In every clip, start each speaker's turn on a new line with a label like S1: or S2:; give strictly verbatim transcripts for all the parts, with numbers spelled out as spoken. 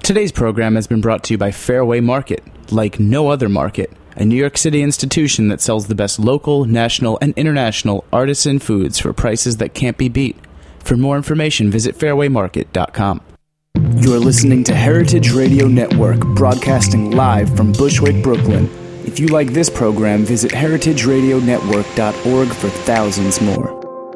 S1: Today's program has been brought to you by Fairway Market, like no other market, a New York City institution that sells the best local, national, and international artisan foods for prices that can't be beat. For more information, visit fairway market dot com. You're listening to Heritage Radio Network, broadcasting live from Bushwick, Brooklyn. If you like this program, visit heritage radio network dot org for thousands more.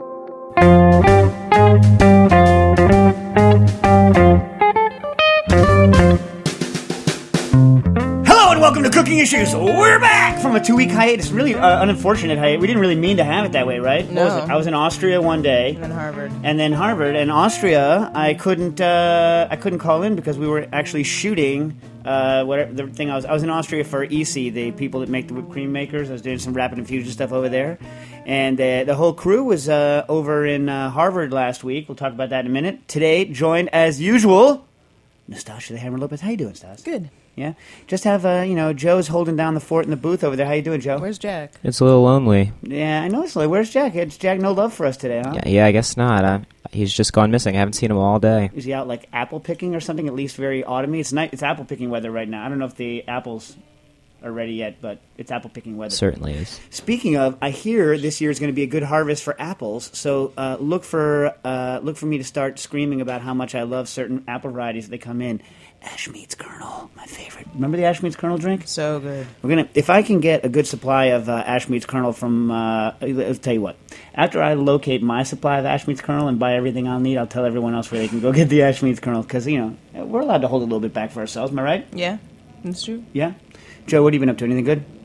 S2: Welcome to Cooking Issues. We're back from a two-week hiatus. Really uh, unfortunate hiatus. We didn't really mean to have it that way, right?
S3: No.
S2: What was it? I was in Austria one day,
S3: and then Harvard,
S2: and then Harvard. And Austria, I couldn't. Uh, I couldn't call in because we were actually shooting. Uh, whatever the thing I was. I was in Austria for E C, the people that make the whipped cream makers. I was doing some rapid infusion stuff over there, and uh, the whole crew was uh, over in uh, Harvard last week. We'll talk about that in a minute. Today, joined as usual, Nastasha the Hammer Lopez. How you doing, Stas?
S3: Good.
S2: Yeah, just have uh, you know, Joe's holding down the fort in the booth over there. How you doing, Joe?
S3: Where's Jack?
S4: It's a little lonely.
S2: Yeah, I know it's lonely. Where's Jack? It's Jack no love for us today, huh?
S4: Yeah, yeah I guess not. Uh, he's just gone missing. I haven't seen him all day.
S2: Is he out like apple picking or something? At least very autumny. It's night. It's apple picking weather right now. I don't know if the apples are ready yet, but it's apple picking weather.
S4: Certainly is.
S2: Speaking of, I hear this year is going to be a good harvest for apples. So uh, look for uh, look for me to start screaming about how much I love certain apple varieties that come in. Ashmead's Kernel, my favorite. Remember the Ashmead's Kernel drink?
S3: So good.
S2: We're gonna, if I can get a good supply of uh, Ashmead's Kernel from, uh, I'll tell you what. After I locate my supply of Ashmead's Kernel and buy everything I'll need, I'll tell everyone else where they can go get the Ashmead's Kernel because you know we're allowed to hold a little bit back for ourselves. Am I right?
S3: Yeah, that's true.
S2: Yeah. Joe, what have you been up to? Anything good?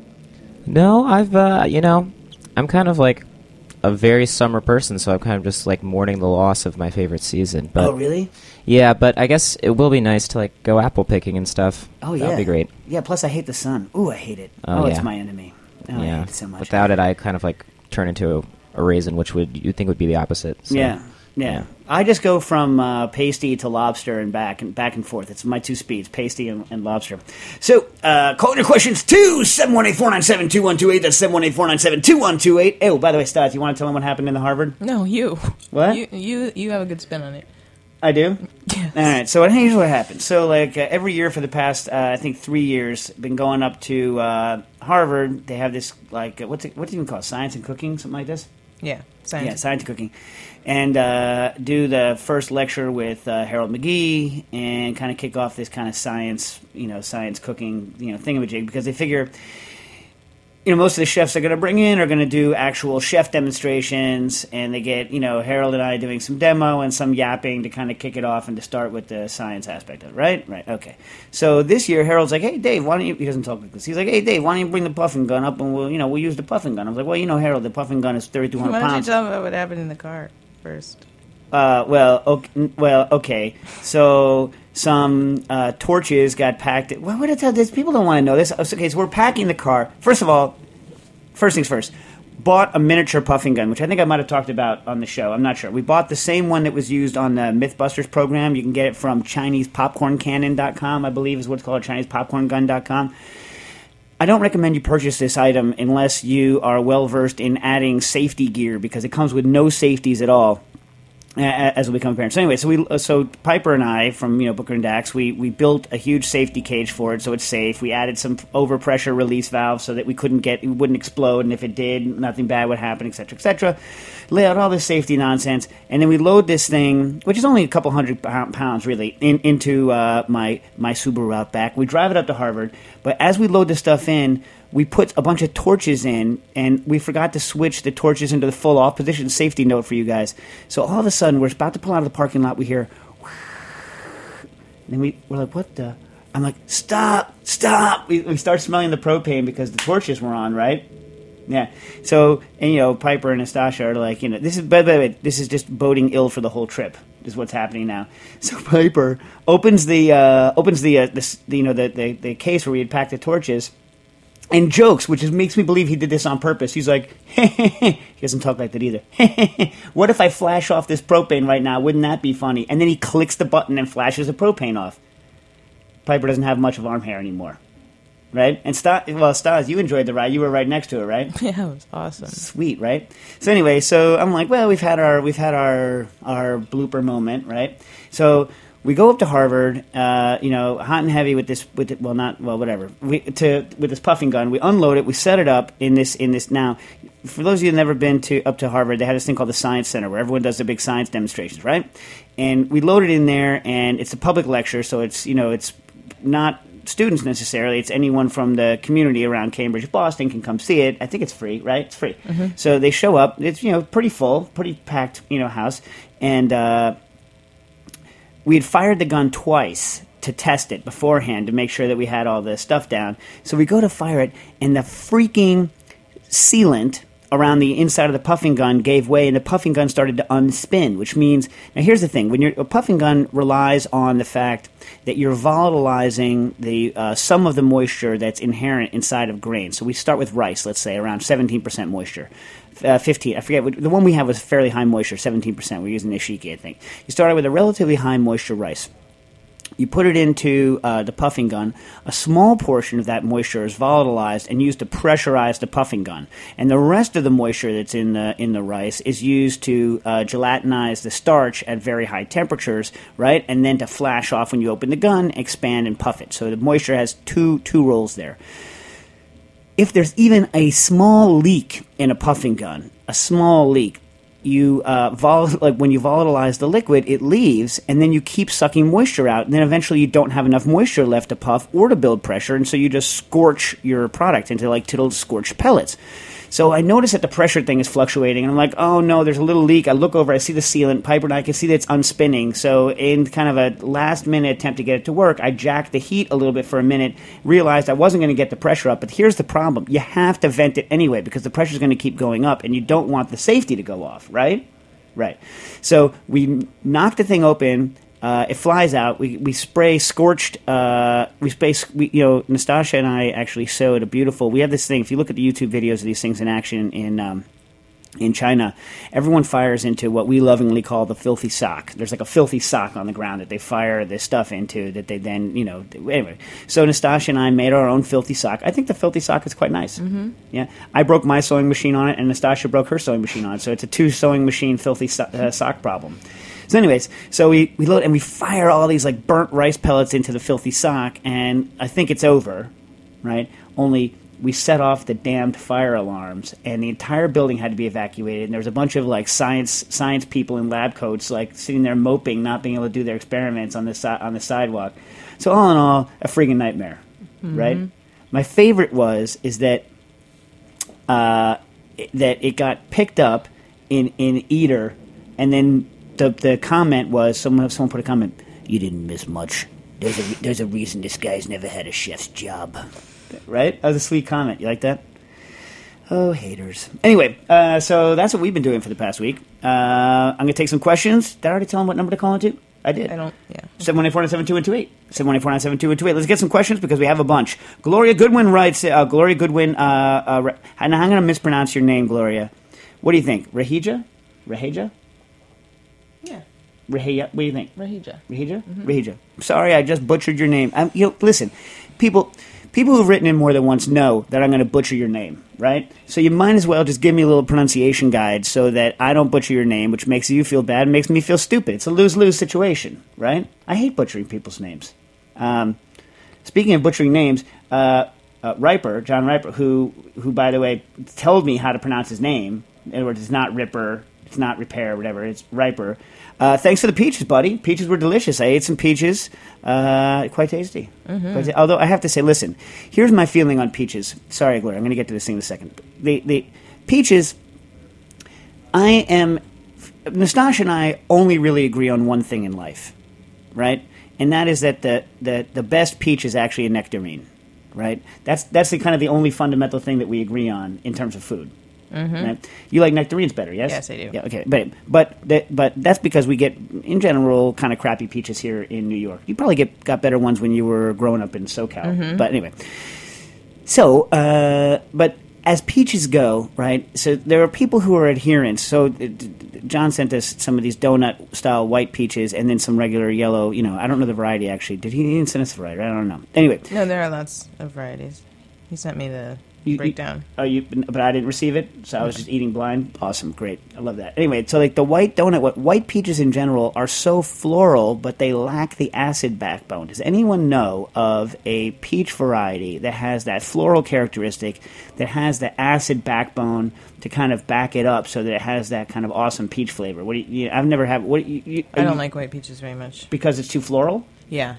S4: No, I've uh, you know, I'm kind of like a very summer person, so I'm kind of just like mourning the loss of my favorite season. But
S2: oh, really?
S4: Yeah, but I guess it will be nice to like go apple picking and stuff.
S2: Oh, yeah.
S4: That'd be great.
S2: Yeah, plus I hate the sun. Ooh, I hate it.
S4: Oh,
S2: oh
S4: yeah.
S2: It's my enemy. Oh,
S4: yeah.
S2: I hate it so much.
S4: Without it, I kind of like turn into a, a raisin, which would you think would be the opposite. So.
S2: Yeah. Yeah. yeah, I just go from uh, pasty to lobster and back and back and forth. It's my two speeds, pasty and, and lobster. So, uh, call your questions to seven one eight, four nine seven, two one two eight. That's seven one eight, four nine seven, two one two eight. Oh, by the way, Stas, you want to tell them what happened in the Harvard?
S3: No, you.
S2: What?
S3: You you, you have a good spin on it.
S2: I do?
S3: Yes.
S2: All right, so here's what happened. So, like, uh, every year for the past, uh, I think, three years, been going up to uh, Harvard. They have this, like, uh, what's it, what's it even called? Science and cooking? Something like this?
S3: Yeah, science.
S2: Yeah, science and cooking. And uh, do the first lecture with uh, Harold McGee and kind of kick off this kind of science, you know, science cooking, you know, thingamajig, because they figure, you know, most of the chefs they're going to bring in are going to do actual chef demonstrations, and they get, you know, Harold and I doing some demo and some yapping to kind of kick it off and to start with the science aspect of it, right? Right, okay. So this year, Harold's like, hey, Dave, why don't you, he doesn't talk like this, he's like, hey, Dave, why don't you bring the puffing gun up and we'll, you know, we'll use the puffing gun. I was like, well, you know, Harold, the puffing gun is thirty-two hundred
S3: Why don't
S2: pounds.
S3: you tell me about what happened in the car first?
S2: Uh, well, okay, well, okay. So some uh, torches got packed. What would I tell this? People don't want to know this. Okay, so we're packing the car. First of all, first things first. Bought a miniature puffing gun, which I think I might have talked about on the show. I'm not sure. We bought the same one that was used on the Mythbusters program. You can get it from Chinese Popcorn Cannon dot com, I believe is what it's called, Chinese Popcorn Gun dot com. I don't recommend you purchase this item unless you are well-versed in adding safety gear, because it comes with no safeties at all, as will become apparent. So anyway, so we, so Piper and I from, you know, Booker and Dax, we, we built a huge safety cage for it so it's safe. We added some overpressure release valves so that we couldn't get, it wouldn't explode, and if it did, nothing bad would happen, et cetera, et cetera. Lay out all this safety nonsense, and then we load this thing, which is only a couple hundred pounds really, in, into uh, my my Subaru Outback. We drive it up to Harvard, but as we load this stuff in, we put a bunch of torches in, and we forgot to switch the torches into the full off position. Safety note for you guys. So all of a sudden, we're about to pull out of the parking lot. We hear, and then we, we're like, what the? I'm like, stop, stop. We, we start smelling the propane because the torches were on, right? Yeah. So, and, you know, Piper and Nastasha are like, you know, this is, by the way, this is just boding ill for the whole trip, is what's happening now. So Piper opens the, uh, opens the, uh, the, the, you know, the, the, the case where we had packed the torches, and jokes, which is, makes me believe he did this on purpose. He's like, he doesn't talk like that either. What if I flash off this propane right now? Wouldn't that be funny? And then he clicks the button and flashes the propane off. Piper doesn't have much of arm hair anymore. Right? And Stas, well, Stas, you enjoyed the ride. You were right next to it, right?
S3: Yeah, it was awesome.
S2: Sweet, right? So anyway, so I'm like, well, we've had our we've had our our blooper moment, right? So we go up to Harvard, uh, you know, hot and heavy with this, with it, well, not well, whatever. We to with this puffing gun. We unload it. We set it up in this in this. Now, for those of you who've never been to up to Harvard, they had this thing called the Science Center where everyone does their big science demonstrations, right? And we load it in there, and it's a public lecture, so it's you know it's not students necessarily. It's anyone from the community around Cambridge, Boston can come see it. I think it's free, right? It's free. Mm-hmm. So they show up. It's you know pretty full, pretty packed, you know, house, and uh, we had fired the gun twice to test it beforehand to make sure that we had all the stuff down. So we go to fire it, and the freaking sealant around the inside of the puffing gun gave way, and the puffing gun started to unspin, which means, now here's the thing, when you're, a puffing gun relies on the fact that you're volatilizing the uh, some of the moisture that's inherent inside of grain. So we start with rice, let's say, around seventeen percent moisture. Uh, fifteen, I forget, the one we have was fairly high moisture, seventeen percent. We're using Nishiki, I think. You start out with a relatively high moisture rice. You put it into uh, the puffing gun. A small portion of that moisture is volatilized and used to pressurize the puffing gun, and the rest of the moisture that's in the in the rice is used to uh, gelatinize the starch at very high temperatures, right? And then to flash off when you open the gun, expand and puff it. So the moisture has two two roles there. If there's even a small leak in a puffing gun, a small leak. You uh, vol- like when you volatilize the liquid, it leaves, and then you keep sucking moisture out, and then eventually you don't have enough moisture left to puff or to build pressure, and so you just scorch your product into like little scorched pellets. So I notice that the pressure thing is fluctuating, and I'm like, oh no, there's a little leak. I look over, I see the sealant, Piper, and I can see that it's unspinning. So in kind of a last-minute attempt to get it to work, I jacked the heat a little bit for a minute, realized I wasn't going to get the pressure up, but here's the problem. You have to vent it anyway, because the pressure's going to keep going up, and you don't want the safety to go off, right? Right. So we knock the thing open. Uh, it flies out. We we spray scorched. Uh, we spray. We, you know, Nastasia and I actually sewed a beautiful. We have this thing. If you look at the YouTube videos of these things in action in um, in China, everyone fires into what we lovingly call the filthy sock. There's like a filthy sock on the ground that they fire this stuff into. That they then, you know, anyway. So Nastasia and I made our own filthy sock. I think the filthy sock is quite nice. Mm-hmm. Yeah, I broke my sewing machine on it, and Nastasia broke her sewing machine on it. So it's a two sewing machine filthy so- uh, sock problem. So anyways, so we, we load and we fire all these like burnt rice pellets into the filthy sock, and I think it's over, right? Only we set off the damned fire alarms, and the entire building had to be evacuated, and there was a bunch of like science science people in lab coats like sitting there moping, not being able to do their experiments on the, si- on the sidewalk. So all in all, a friggin' nightmare, mm-hmm. right? My favorite was, is that uh, it, that it got picked up in, in Eater, and then The, the comment was, someone someone put a comment, you didn't miss much. There's a, there's a reason this guy's never had a chef's job. Right? That was a sweet comment. You like that? Oh, haters. Anyway, uh, so that's what we've been doing for the past week. Uh, I'm going to take some questions. Did I already tell them what number to call into? I did.
S3: I don't, yeah.
S2: seven one eight four nine seven two one two eight. seven one eight four nine seven two one two eight. Let's get some questions because we have a bunch. Gloria Goodwin writes, uh, Gloria Goodwin, uh, uh, and I'm going to mispronounce your name, Gloria. What do you think? Rahija? Rahija?
S3: Yeah.
S2: Rahija, what do you think?
S3: Rahija.
S2: Rahija? Mm-hmm. Rahija. Sorry, I just butchered your name. Um, you know, listen, people people who've written in more than once know that I'm going to butcher your name, right? So you might as well just give me a little pronunciation guide so that I don't butcher your name, which makes you feel bad and makes me feel stupid. It's a lose-lose situation, right? I hate butchering people's names. Um, speaking of butchering names, uh, uh, Riper, John Riper, who, who, by the way, told me how to pronounce his name. In other words, it's not Ripper, it's not Repair, whatever, it's Riper. Uh, thanks for the peaches, buddy. Peaches were delicious. I ate some peaches. Uh, quite tasty. Mm-hmm. Quite ta- Although I have to say, listen, here's my feeling on peaches. Sorry, Gloria, I'm going to get to this thing in a second. The, the peaches, I am... Nastasia and I only really agree on one thing in life, right? And that is that the, the, the best peach is actually a nectarine, right? That's that's the kind of the only fundamental thing that we agree on in terms of food. Mm-hmm. Right? You like nectarines better, yes?
S3: Yes, I do.
S2: Yeah, okay, but but that, but that's because we get in general kind of crappy peaches here in New York. You probably get got better ones when you were growing up in SoCal. Mm-hmm. But anyway, so uh, but as peaches go, right? So there are people who are adherents. So uh, John sent us some of these donut style white peaches, and then some regular yellow. You know, I don't know the variety actually. Did he, he didn't send us a variety? I don't know. Anyway,
S3: No, there are lots of varieties. He sent me the.
S2: You,
S3: break
S2: you,
S3: down.
S2: Oh, you, but I didn't receive it, so I was just eating blind. Awesome, great, I love that. Anyway, so like the white donut, what white peaches in general are so floral, but they lack the acid backbone. Does anyone know of a peach variety that has that floral characteristic, that has the acid backbone to kind of back it up, so that it has that kind of awesome peach flavor? What do you, you I've never had. What you, you,
S3: I don't
S2: you,
S3: like white peaches very much
S2: because it's too floral.
S3: Yeah.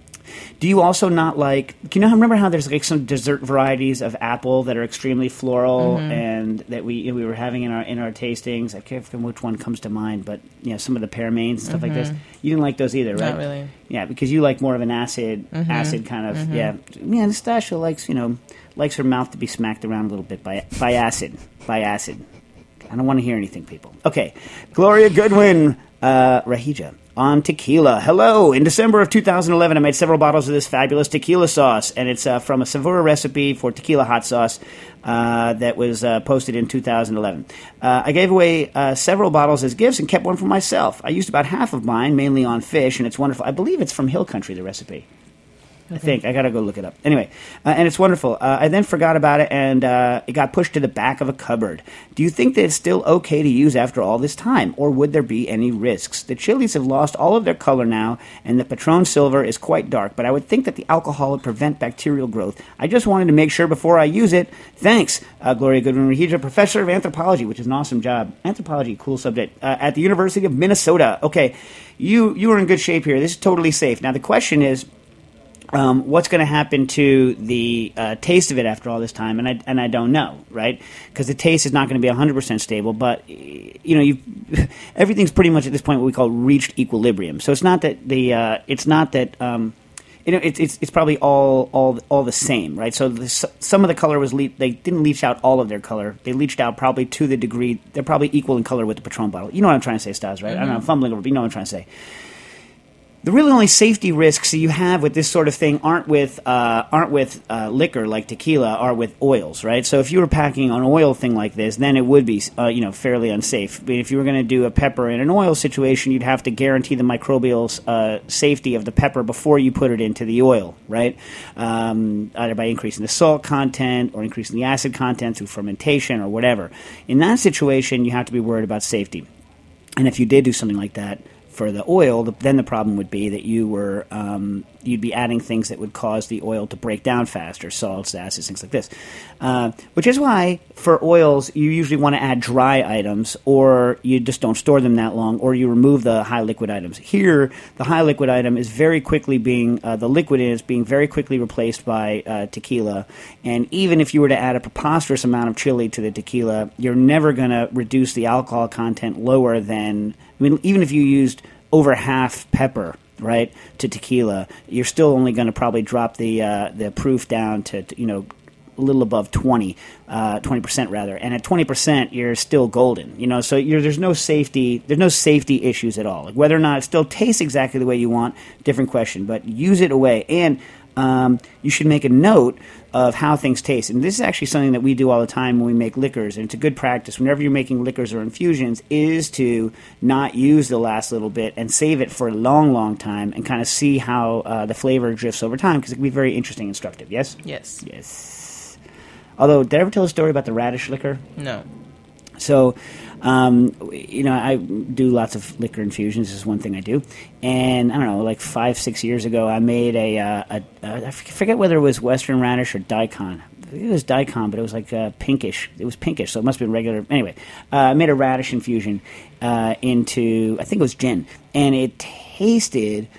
S2: Do you also not like? Can you know? Remember how there's like some dessert varieties of apple that are extremely floral,
S3: Mm-hmm.
S2: and that we we were having in our in our tastings. I can't remember which one comes to mind, but you know, some of the pearmains and stuff like this. You didn't like those either, right?
S3: Not really.
S2: Yeah, because you like more of an acid
S3: Mm-hmm.
S2: acid kind of yeah. Yeah, Nastasha likes you know likes her mouth to be smacked around a little bit by by acid by acid. I don't want to hear anything, people. Okay, Gloria Goodwin, uh, Rahija. On tequila. Hello. In December of two thousand eleven, I made several bottles of this fabulous tequila sauce, and it's uh, from a Savura recipe for tequila hot sauce uh, that was uh, posted in two thousand eleven. Uh, I gave away uh, several bottles as gifts and kept one for myself. I used about half of mine, mainly on fish, and it's wonderful. I believe it's from Hill Country, the recipe. I think. I got to go look it up. Anyway, uh, and it's wonderful. Uh, I then forgot about it, and uh, it got pushed to the back of a cupboard. Do you think that it's still okay to use after all this time, or would there be any risks? The chilies have lost all of their color now, and the Patron Silver is quite dark, but I would think that the alcohol would prevent bacterial growth. I just wanted to make sure before I use it. Thanks, uh, Gloria Goodwin Rahija, professor of anthropology, which is an awesome job. Anthropology, cool subject, uh, at the University of Minnesota. Okay, you, you are in good shape here. This is totally safe. Now, the question is, Um, what's going to happen to the uh, taste of it after all this time? And I and I don't know, right? Because the taste is not going to be one hundred percent stable. But you know, you everything's pretty much at this point what we call reached equilibrium. So it's not that the uh, it's not that um, you know it's it's it's probably all all all the same, right? So the, some of the color was le- they didn't leach out all of their color. They leached out probably to the degree they're probably equal in color with the Patron bottle. You know what I'm trying to say, Stas, right? Mm-hmm. I don't know, I'm fumbling over, but you know what I'm trying to say. The really only safety risks you have with this sort of thing aren't with uh, aren't with uh, liquor like tequila, are with oils, right? So if you were packing an oil thing like this, then it would be uh, you know fairly unsafe. But if you were going to do a pepper in an oil situation, you'd have to guarantee the microbial uh, safety of the pepper before you put it into the oil, right? Um, either by increasing the salt content or increasing the acid content through fermentation or whatever. In that situation, you have to be worried about safety. And if you did do something like that for the oil, then the problem would be that you were um, you'd be adding things that would cause the oil to break down faster, salts, acids, things like this. Uh, which is why for oils you usually want to add dry items, or you just don't store them that long, or you remove the high liquid items. Here, the high liquid item is very quickly being uh, the liquid is being very quickly replaced by uh, tequila, and even if you were to add a preposterous amount of chili to the tequila, you're never going to reduce the alcohol content lower than. I mean, even if you used over half pepper, right, to tequila, you're still only going to probably drop the uh, the proof down to, to, you know, a little above twenty, uh, twenty percent rather. And at twenty percent, you're still golden, you know, so you're, there's no safety, there's no safety issues at all. Like whether or not it still tastes exactly the way you want, different question, but use it away. And Um, you should make a note of how things taste. And this is actually something that we do all the time when we make liquors, and it's a good practice whenever you're making liquors or infusions, is to not use the last little bit and save it for a long, long time and kind of see how uh, the flavor drifts over time, because it can be very interesting and instructive. Yes?
S3: Yes.
S2: Yes. Although, did I ever tell a story about the radish liquor?
S3: No.
S2: So, um, you know, I do lots of liquor infusions. This is one thing I do. And, I don't know, like five, six years ago, I made a, uh, a, a I forget whether it was Western radish or daikon. It was daikon, but it was like uh, pinkish. It was pinkish, so it must have been regular. Anyway, uh, I made a radish infusion uh, into, I think it was gin. And it tasted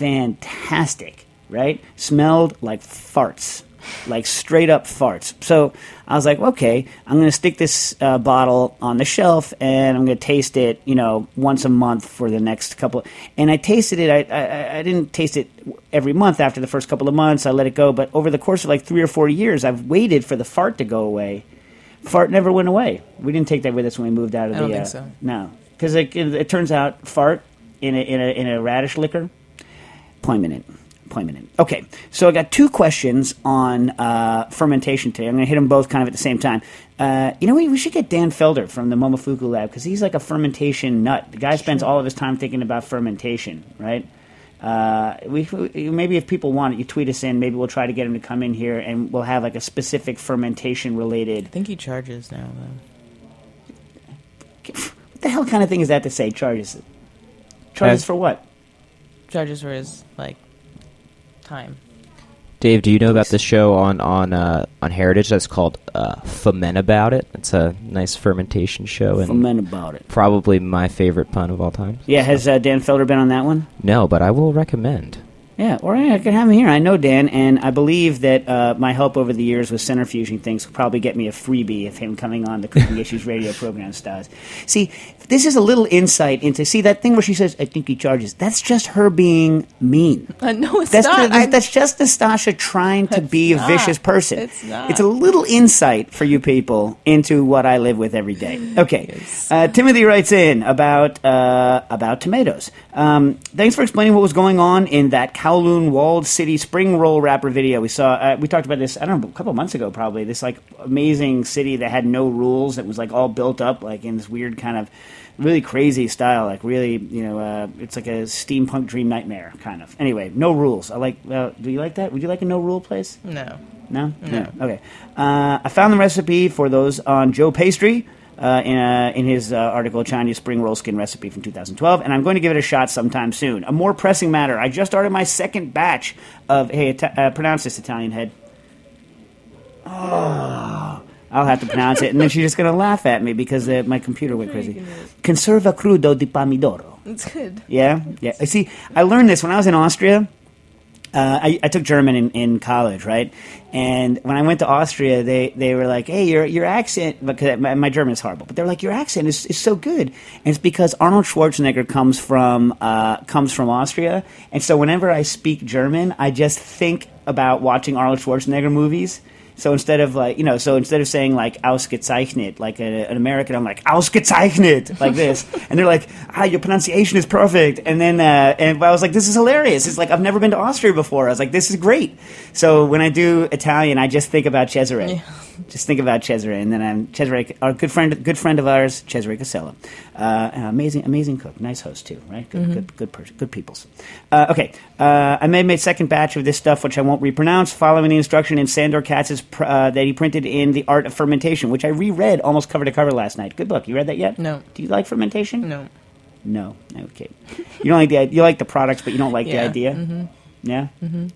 S2: fantastic, right? Smelled like farts. Like straight up farts. So I was like, okay, I'm going to stick this uh, bottle on the shelf, and I'm going to taste it, you know, once a month for the next couple. And I tasted it. I, I I didn't taste it every month after the first couple of months. I let it go. But over the course of like three or four years, I've waited for the fart to go away. Fart never went away. We didn't take that with us when we moved out of
S3: I
S2: the.
S3: don't think
S2: uh,
S3: so.
S2: No, because it, it, it turns out fart in a in a in a radish liquor, poignant. Poignant. Okay, so I got two questions on uh, fermentation today. I'm going to hit them both kind of at the same time. Uh, you know, we, we should get Dan Felder from the Momofuku Lab, because he's like a fermentation nut. The guy spends all of his time thinking about fermentation, right? Uh, we, we maybe if people want it, you tweet us in. Maybe we'll try to get him to come in here, and we'll have like a specific fermentation related.
S3: I think he charges now, though.
S2: What the hell kind of thing is that to say? Charges? Charges
S4: Uh,
S2: for what?
S3: Charges for his like time.
S4: Dave, do you know about this show on on uh, on Heritage that's called uh, Ferment About It? It's a nice fermentation show, and
S2: Ferment About It.
S4: probably my favorite pun of all time.
S2: Yeah, has uh, Dan Felder been on that one?
S4: No, but I will recommend.
S2: Yeah, or I could have him here. I know Dan, and I believe that uh, my help over the years with centrifuging things will probably get me a freebie of him coming on the Cooking Issues radio program stars. See, this is a little insight into, see, that thing where she says, I think he charges, that's just her being mean.
S3: Uh, no, it's
S2: That's,
S3: not.
S2: that's,
S3: I-
S2: that's just Nastasha trying to
S3: It's
S2: be a
S3: not.
S2: vicious person.
S3: It's not.
S2: It's a little insight for you people into what I live with every day. Okay.
S3: Yes.
S2: Uh, Timothy writes in about uh, about tomatoes. Um, thanks for explaining what was going on in that Kowloon Walled City spring roll wrapper video we saw. Uh, we talked about this, I don't know, a couple months ago probably. This like amazing city that had no rules, that was like all built up like in this weird kind of really crazy style, like really, you know, uh, it's like a steampunk dream nightmare kind of. Anyway, no rules. I like. Uh, do you like that? Would you like a no rule place?
S3: no.
S2: No?
S3: No.
S2: Okay. Uh, I found the recipe for those on Joe Pastry uh, in, uh, in his uh, article, Chinese Spring Roll Skin Recipe from two thousand twelve, and I'm going to give it a shot sometime soon. A more pressing matter, I just started my second batch of, hey, Ita- uh, pronounce this, Italian head. Oh, I'll have to pronounce it, and then she's just going to laugh at me because uh, my computer went crazy. Conserva crudo di pomidoro.
S3: It's good.
S2: Yeah, yeah. See, I learned this when I was in Austria. Uh, I, I took German in, in college, right? And when I went to Austria, they, they were like, "Hey, your your accent," because my, my German is horrible, but they're like, "Your accent is, is so good," and it's because Arnold Schwarzenegger comes from uh, comes from Austria, and so whenever I speak German, I just think about watching Arnold Schwarzenegger movies. So instead of like, you know, so instead of saying like ausgezeichnet, like a, an American, I'm like ausgezeichnet, like this, and they're like, ah, your pronunciation is perfect. And then, uh, and I was like, this is hilarious. It's like I've never been to Austria before. I was like, this is great. So when I do Italian, I just think about Cesare.
S3: Yeah.
S2: Just think about Cesare, and then I'm Cesare, our good friend, good friend of ours, Cesare Casella, uh, an amazing, amazing cook, nice host too, right? Good, good, good person, good peoples. Uh, okay, uh, I made my second batch of this stuff, which I won't repronounce, following the instruction in Sandor Katz's pr- uh, that he printed in The Art of Fermentation, which I reread almost cover to cover last night. Good book. You read that yet?
S3: No.
S2: Do you like fermentation?
S3: No.
S2: No. Okay. You don't like the you like the products, but you don't like
S3: Yeah.
S2: the idea.
S3: Mm-hmm.
S2: Yeah.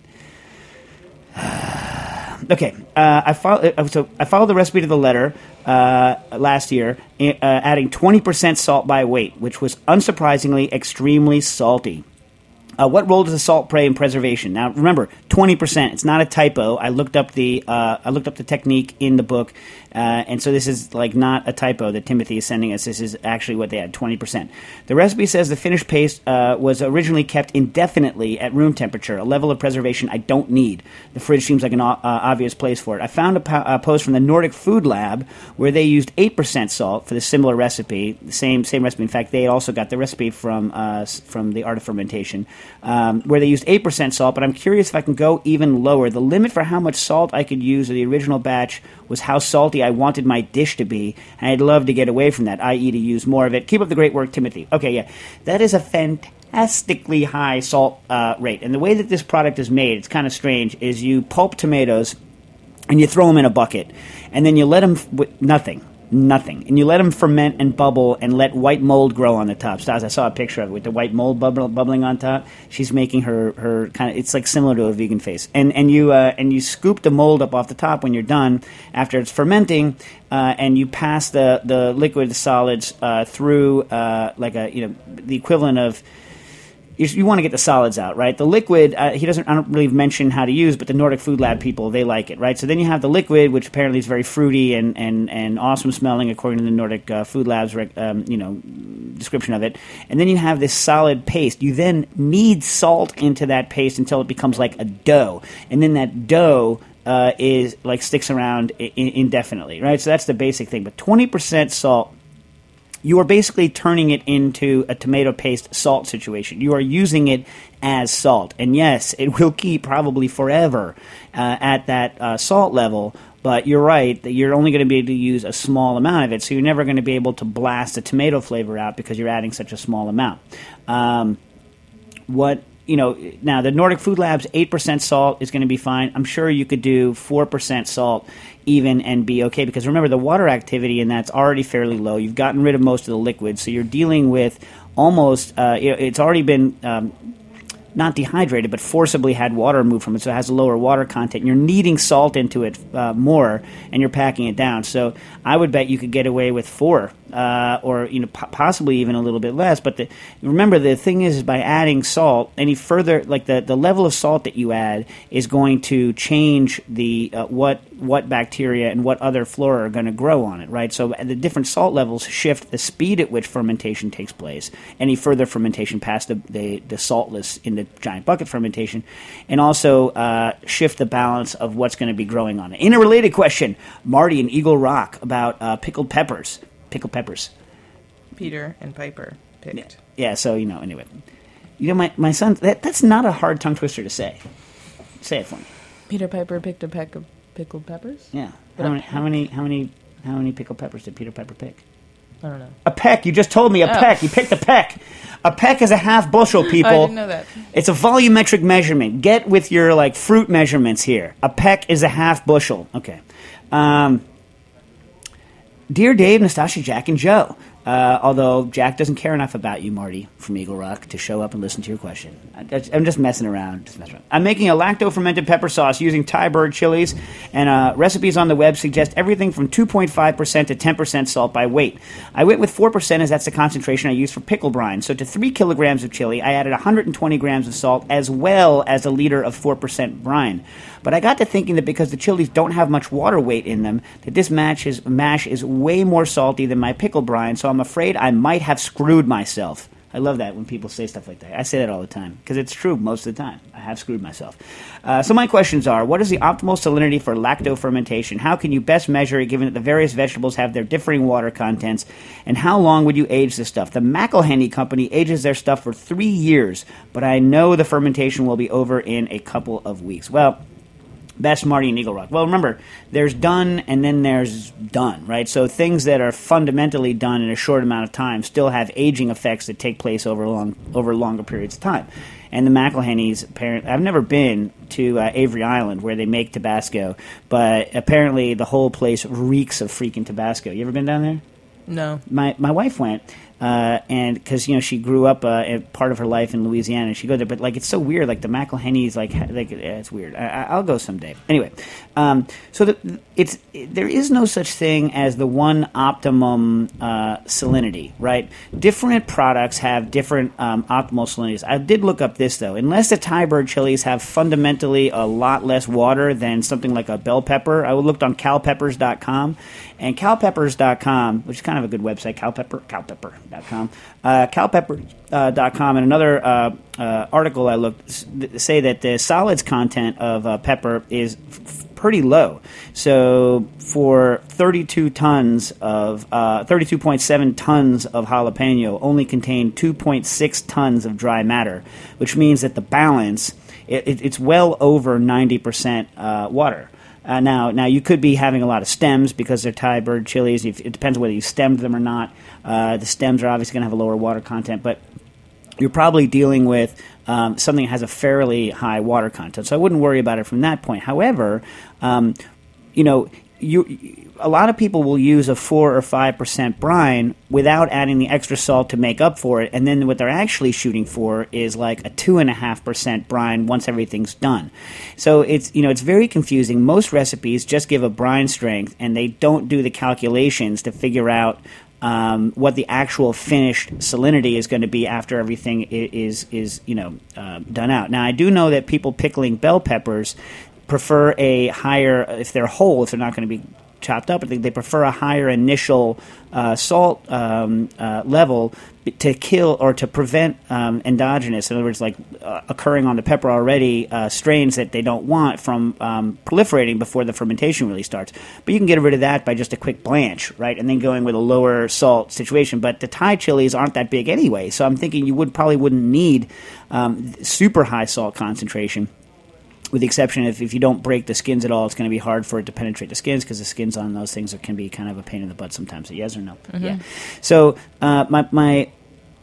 S2: Okay, uh, I follow, uh, so I followed the recipe to the letter uh, last year, uh, adding twenty percent salt by weight, which was unsurprisingly extremely salty. Uh, what role does the salt play in preservation? Now, remember, twenty percent. It's not a typo. I looked up the uh, I looked up the technique in the book, uh, and so this is like not a typo that Timothy is sending us. This is actually what they had, twenty percent. The recipe says the finished paste uh, was originally kept indefinitely at room temperature, a level of preservation I don't need. The fridge seems like an o- uh, obvious place for it. I found a, po- a post from the Nordic Food Lab where they used eight percent salt for the similar recipe, the same same recipe. In fact, they also got the recipe from uh, from The Art of Fermentation. Um, where they used eight percent salt, but I'm curious if I can go even lower. The limit for how much salt I could use of the original batch was how salty I wanted my dish to be, and I'd love to get away from that, that is to use more of it. Keep up the great work, Timothy. Okay, yeah. That is a fantastically high salt uh, rate. And the way that this product is made, it's kind of strange, is you pulp tomatoes and you throw them in a bucket, and then you let them, f- with nothing. Nothing. And you let them ferment and bubble and let white mold grow on the top. Stas, I saw a picture of it with the white mold bubble, bubbling on top. She's making her, her kind of, it's like similar to a vegan face. And and you uh, and you scoop the mold up off the top when you're done after it's fermenting, uh, and you pass the, the liquid solids uh, through uh, like a, you know, the equivalent of, You, you want to get the solids out, right? The liquid, uh, he doesn't I don't really mention how to use, but the Nordic Food Lab people, they like it, right? So then you have the liquid, which apparently is very fruity and, and, and awesome smelling, according to the Nordic uh, Food Lab's um, you know description of it. And then you have this solid paste. You then knead salt into that paste until it becomes like a dough, and then that dough uh, is like sticks around I- indefinitely, right? So that's the basic thing. But twenty percent salt. You are basically turning it into a tomato paste salt situation. You are using it as salt. And yes, it will keep probably forever uh, at that uh, salt level, but you're right that you're only going to be able to use a small amount of it, so you're never going to be able to blast the tomato flavor out because you're adding such a small amount. Um, what... you know, now the Nordic Food Lab's eight percent salt is going to be fine. I'm sure you could do four percent salt even and be okay, because remember, the water activity in that's already fairly low. You've gotten rid of most of the liquids, so you're dealing with almost, uh, it's already been um, not dehydrated, but forcibly had water removed from it, so it has a lower water content. You're kneading salt into it uh, more, and you're packing it down. So I would bet you could get away with four, uh, or you know, po- possibly even a little bit less. But the, remember, the thing is, is, by adding salt, any further, like the, the level of salt that you add is going to change the uh, what what bacteria and what other flora are going to grow on it, right? So the different salt levels shift the speed at which fermentation takes place. Any further fermentation past the, the, the saltless in the giant bucket fermentation, and also uh, shift the balance of what's going to be growing on it. In a related question, Marty in Eagle Rock about uh, pickled peppers. Pickled peppers.
S3: Peter and Piper picked.
S2: Yeah, yeah, so, you know, anyway. You know, my, my son, that, that's not a hard tongue twister to say. Say it for me.
S3: Peter Piper picked a peck of pickled peppers?
S2: Yeah.
S3: But
S2: How
S3: a
S2: many, how many, how many, how many pickled peppers did Peter Piper pick?
S3: I don't know.
S2: A peck. You just told me a
S3: Oh.
S2: peck. You picked a peck. A peck is a half bushel, people.
S3: Oh, I didn't know that.
S2: It's a volumetric measurement. Get with your like fruit measurements here. A peck is a half bushel. Okay. Um, Dear Dave, Nastasha, Jack, and Joe. Uh, although Jack doesn't care enough about you, Marty, from Eagle Rock, to show up and listen to your question. I, I'm just messing around. Just messing around. I'm making a lacto-fermented pepper sauce using Thai bird chilies, and uh, recipes on the web suggest everything from two point five percent to ten percent salt by weight. I went with four percent as that's the concentration I use for pickle brine. So to three kilograms of chili, I added one hundred twenty grams of salt as well as a liter of four percent brine. But I got to thinking that because the chilies don't have much water weight in them, that this mash is, mash is way more salty than my pickle brine, so I'm afraid I might have screwed myself. I love that when people say stuff like that. I say that all the time, because it's true most of the time. I have screwed myself. Uh, so my questions are, what is the optimal salinity for lacto-fermentation? How can you best measure it, given that the various vegetables have their differing water contents? And how long would you age this stuff? The McElhenney Company ages their stuff for three years, but I know the fermentation will be over in a couple of weeks. Well, that's Marty and Eagle Rock. Well, remember, there's done and then there's done, right? So things that are fundamentally done in a short amount of time still have aging effects that take place over long over longer periods of time. And the McElhenney's, apparently, I've never been to uh, Avery Island where they make Tabasco, but apparently the whole place reeks of freaking Tabasco. You ever been down there?
S3: No.
S2: My my wife went, uh, and because you know she grew up uh, a part of her life in Louisiana, and she go there. But like it's so weird, like the McElhenney's, like like yeah, it's weird. I, I'll go someday. Anyway, um, so the, it's there is no such thing as the one optimum uh, salinity, right? Different products have different um, optimal salinities. I did look up this though. Unless the Thai bird chilies have fundamentally a lot less water than something like a bell pepper, I looked on cal peppers dot com. And cal peppers dot com, which is kind of a good website, calpepper, calpepper dot com, uh, cal peppers dot com, and another uh, uh, article I looked say that the solids content of uh, pepper is f- pretty low. So for thirty-two tons of uh, thirty-two point seven tons of jalapeno only contain two point six tons of dry matter, which means that the balance it, it, it's well over ninety percent uh, water. Uh, now, now you could be having a lot of stems because they're Thai bird chilies. If, it depends whether you stemmed them or not. Uh, the stems are obviously going to have a lower water content, but you're probably dealing with um, something that has a fairly high water content. So I wouldn't worry about it from that point. However, um, you know, you a lot of people will use a four or five percent brine without adding the extra salt to make up for it, and then what they're actually shooting for is like a two and a half percent brine once everything's done. So it's you know it's very confusing. Most recipes just give a brine strength, and they don't do the calculations to figure out um, what the actual finished salinity is going to be after everything is is you know uh, done out. Now I do know that people pickling bell peppers prefer a higher, if they're whole, if they're not going to be chopped up, I think they prefer a higher initial uh, salt um, uh, level to kill or to prevent um, endogenous, in other words, like uh, occurring on the pepper already, uh, strains that they don't want from um, proliferating before the fermentation really starts. But you can get rid of that by just a quick blanch, right, and then going with a lower salt situation. But the Thai chilies aren't that big anyway, so I'm thinking you would probably wouldn't need um, super high salt concentration. With the exception of if you don't break the skins at all, it's going to be hard for it to penetrate the skins because the skins on those things can be kind of a pain in the butt sometimes. So yes or no?
S3: Mm-hmm.
S2: Yeah. So uh, my my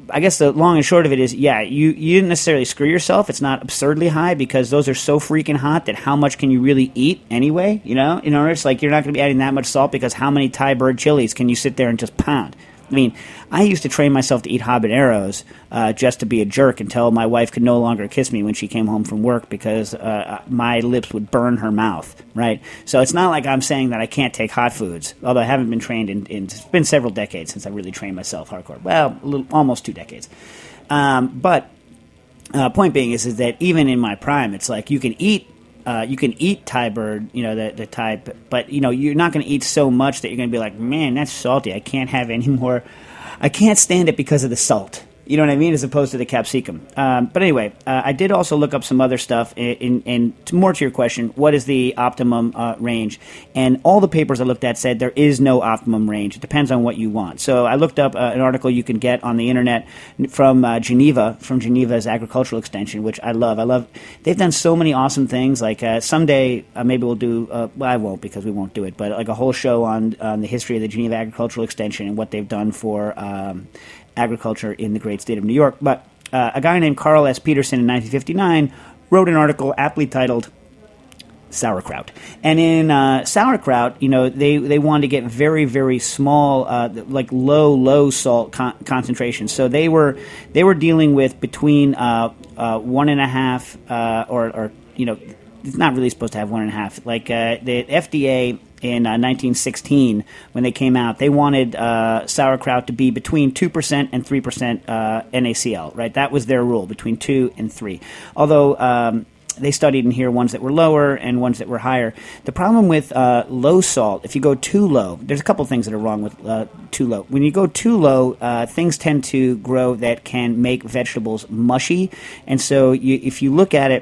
S2: I guess the long and short of it is, yeah, you, you didn't necessarily screw yourself. It's not absurdly high because those are so freaking hot that how much can you really eat anyway? You know, in order, it's like you're not going to be adding that much salt because how many Thai bird chilies can you sit there and just pound? I mean, I used to train myself to eat habaneros uh, just to be a jerk until my wife could no longer kiss me when she came home from work because uh, my lips would burn her mouth, right? So it's not like I'm saying that I can't take hot foods, although I haven't been trained in, in it's been several decades since I really trained myself hardcore. Well, a little, almost two decades. Um, but uh, point being is, is that even in my prime, it's like you can eat Uh, you can eat Thai bird, you know, the, the Thai, but, you know, you're not going to eat so much that you're going to be like, man, that's salty. I can't have any more. I can't stand it because of the salt. You know what I mean? As opposed to the capsicum. Um, but anyway, uh, I did also look up some other stuff. In, in, in more to your question, what is the optimum uh, range? And all the papers I looked at said there is no optimum range. It depends on what you want. So I looked up uh, an article you can get on the internet from uh, Geneva, from Geneva's Agricultural Extension, which I love. I love. They've done so many awesome things. Like uh, someday, uh, maybe we'll do. Uh, well, I won't because we won't do it. But like a whole show on on the history of the Geneva Agricultural Extension and what they've done for Um, agriculture in the great state of New York. But uh, a guy named Carl S. Peterson in nineteen fifty-nine wrote an article aptly titled Sauerkraut. And in uh, sauerkraut, you know, they, they wanted to get very, very small, uh, like low, low salt con- concentrations. So they were they were dealing with between uh, uh, one and a half uh, or, or, you know, it's not really supposed to have one and a half. Like uh, the F D A in uh, nineteen sixteen, when they came out, they wanted uh, sauerkraut to be between two percent and three percent uh, N A C L, right? That was their rule, between two and three. Although um, they studied in here ones that were lower and ones that were higher. The problem with uh, low salt, if you go too low, there's a couple things that are wrong with uh, too low. When you go too low, uh, things tend to grow that can make vegetables mushy. And so you, if you look at it,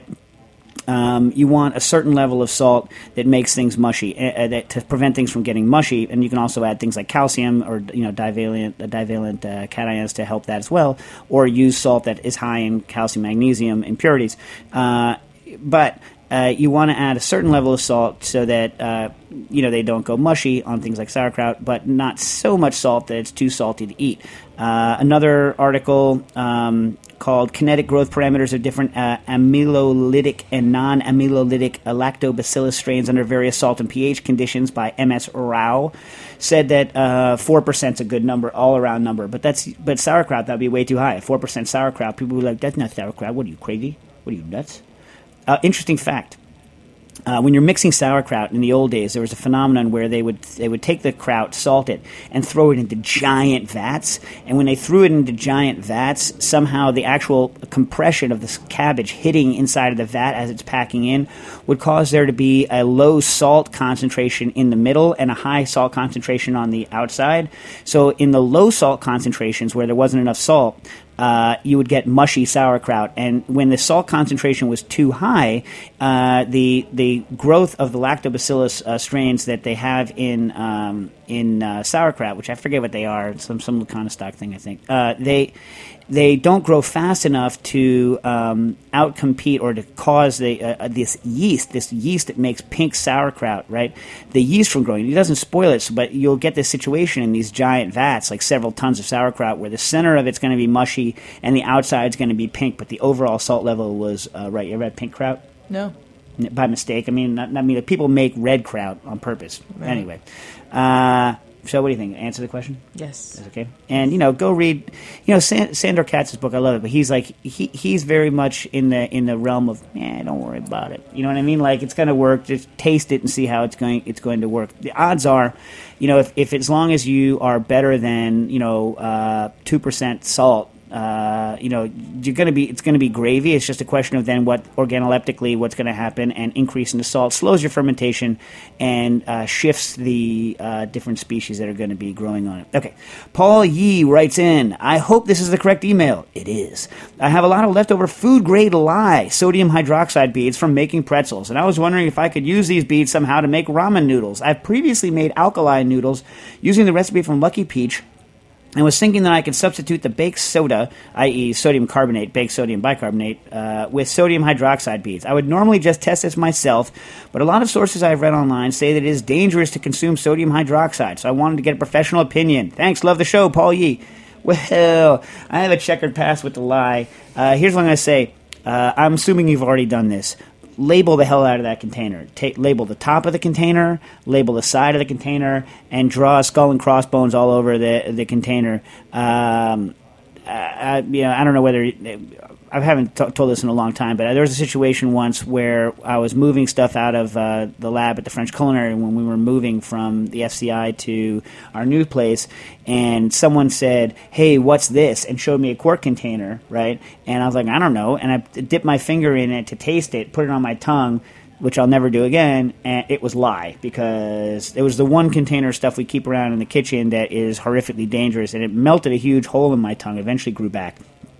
S2: Um, you want a certain level of salt that makes things mushy, uh, that to prevent things from getting mushy. And you can also add things like calcium or you know divalent uh, divalent uh, cations to help that as well, or use salt that is high in calcium, magnesium impurities. Uh, but uh, you want to add a certain level of salt so that uh, you know they don't go mushy on things like sauerkraut, but not so much salt that it's too salty to eat. Uh, another article um, called Kinetic Growth Parameters of Different uh, Amylolytic and Non-Amylolytic uh, Lactobacillus Strains Under Various Salt and pH Conditions by M S Rao said that uh, four percent is a good number, all-around number. But that's but sauerkraut, that would be way too high. four percent sauerkraut, people would be like, that's not sauerkraut. What are you, crazy? What are you, nuts? Uh, interesting fact. Uh, when you're mixing sauerkraut in the old days, there was a phenomenon where they would they would take the kraut, salt it, and throw it into giant vats. And when they threw it into giant vats, somehow the actual compression of this cabbage hitting inside of the vat as it's packing in would cause there to be a low salt concentration in the middle and a high salt concentration on the outside. So in the low salt concentrations where there wasn't enough salt, Uh, you would get mushy sauerkraut, and when the salt concentration was too high, uh, the the growth of the lactobacillus uh, strains that they have in um, in uh, sauerkraut, which I forget what they are, some some kind of stock thing, I think. Uh, they they don't grow fast enough to um, outcompete or to cause the uh, this yeast, this yeast that makes pink sauerkraut, right? The yeast from growing, it doesn't spoil it, but you'll get this situation in these giant vats, like several tons of sauerkraut, where the center of it's going to be mushy and the outside's going to be pink, but the overall salt level was uh, right. You ever had pink kraut?
S3: No.
S2: By mistake. I mean, not, I mean, people make red kraut on purpose.
S3: Right.
S2: Anyway. Uh, so what do you think? Answer the question?
S3: Yes.
S2: That's okay. And, you know, go read, you know, San, Sandor Katz's book. I love it. But he's like, he he's very much in the in the realm of, eh, don't worry about it. You know what I mean? Like, it's going to work. Just taste it and see how it's going It's going to work. The odds are, you know, if, if as long as you are better than, you know, uh, two percent salt, Uh, you know, you're going to be. It's going to be gravy. It's just a question of then what organoleptically what's going to happen, and increasing the salt slows your fermentation and uh, shifts the uh, different species that are going to be growing on it. Okay, Paul Yee writes in. I hope this is the correct email. It is. I have a lot of leftover food grade lye sodium hydroxide beads from making pretzels, and I was wondering if I could use these beads somehow to make ramen noodles. I've previously made alkaline noodles using the recipe from Lucky Peach. I was thinking that I could substitute the baked soda, that is sodium carbonate, baked sodium bicarbonate, uh, with sodium hydroxide beads. I would normally just test this myself, but a lot of sources I've read online say that it is dangerous to consume sodium hydroxide, so I wanted to get a professional opinion. Thanks, love the show, Paul Yee. Well, I have a checkered past with the lie. Uh, here's what I'm going to say. Uh, I'm assuming you've already done this. Label the hell out of that container. Take, label the top of the container, label the side of the container, and draw a skull and crossbones all over the the container. Um, I, you know, I don't know whether I haven't t- told this in a long time, but there was a situation once where I was moving stuff out of uh, the lab at the French Culinary when we were moving from the F C I to our new place, and someone said, "Hey, what's this?" and showed me a quart container, right? And I was like, "I don't know," and I dipped my finger in it to taste it, put it on my tongue, which I'll never do again, and it was lye, because it was the one container of stuff we keep around in the kitchen that is horrifically dangerous, and it melted a huge hole in my tongue, eventually grew back.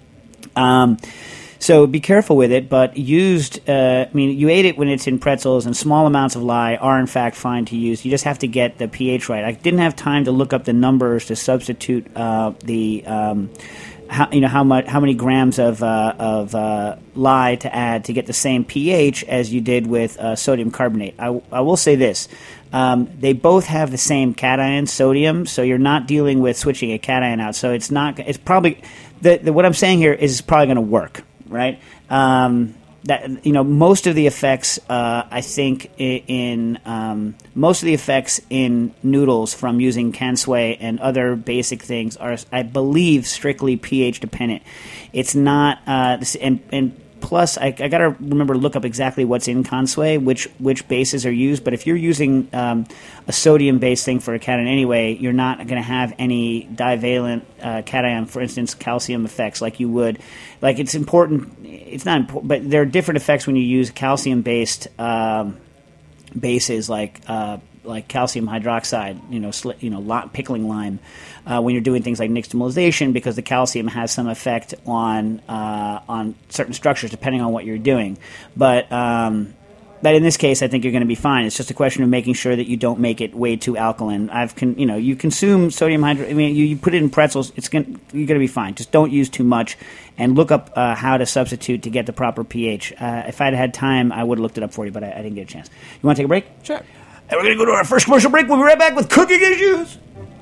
S2: Um, so be careful with it, but used, uh, I mean, you ate it when it's in pretzels, and small amounts of lye are, in fact, fine to use. You just have to get the pH right. I didn't have time to look up the numbers to substitute uh, the... Um, How, you know how much, how many grams of uh, of uh, lye to add to get the same pH as you did with uh, sodium carbonate. I, I will say this: um, they both have the same cation, sodium, so you're not dealing with switching a cation out. So it's not. It's probably the, the what I'm saying here is probably going to work, right? Um, that you know most of the effects, uh, I think in, in um, most of the effects in noodles from using Kansui and other basic things are, I believe, strictly pH dependent. It's not, uh, and and plus I, I got to remember to look up exactly what's in Kansui, which which bases are used. But if you're using um, a sodium based thing for a cation anyway, you're not going to have any divalent uh, cation, for instance, calcium effects like you would. Like it's important. It's not important, but there are different effects when you use calcium-based um, bases, like uh, like calcium hydroxide. You know, sli- you know, lot, pickling lime. Uh, when you're doing things like nixtamalization, because the calcium has some effect on uh, on certain structures depending on what you're doing. But um, but in this case, I think you're going to be fine. It's just a question of making sure that you don't make it way too alkaline. I've con- you know, you consume sodium hydro. I mean, you, you put it in pretzels. It's going you're going to be fine. Just don't use too much, and look up uh, how to substitute to get the proper pH. Uh, if I'd had time, I would have looked it up for you, but I, I didn't get a chance. You want to take a break?
S3: Sure.
S2: And we're going to go to our first commercial break. We'll be right back with Cooking Issues.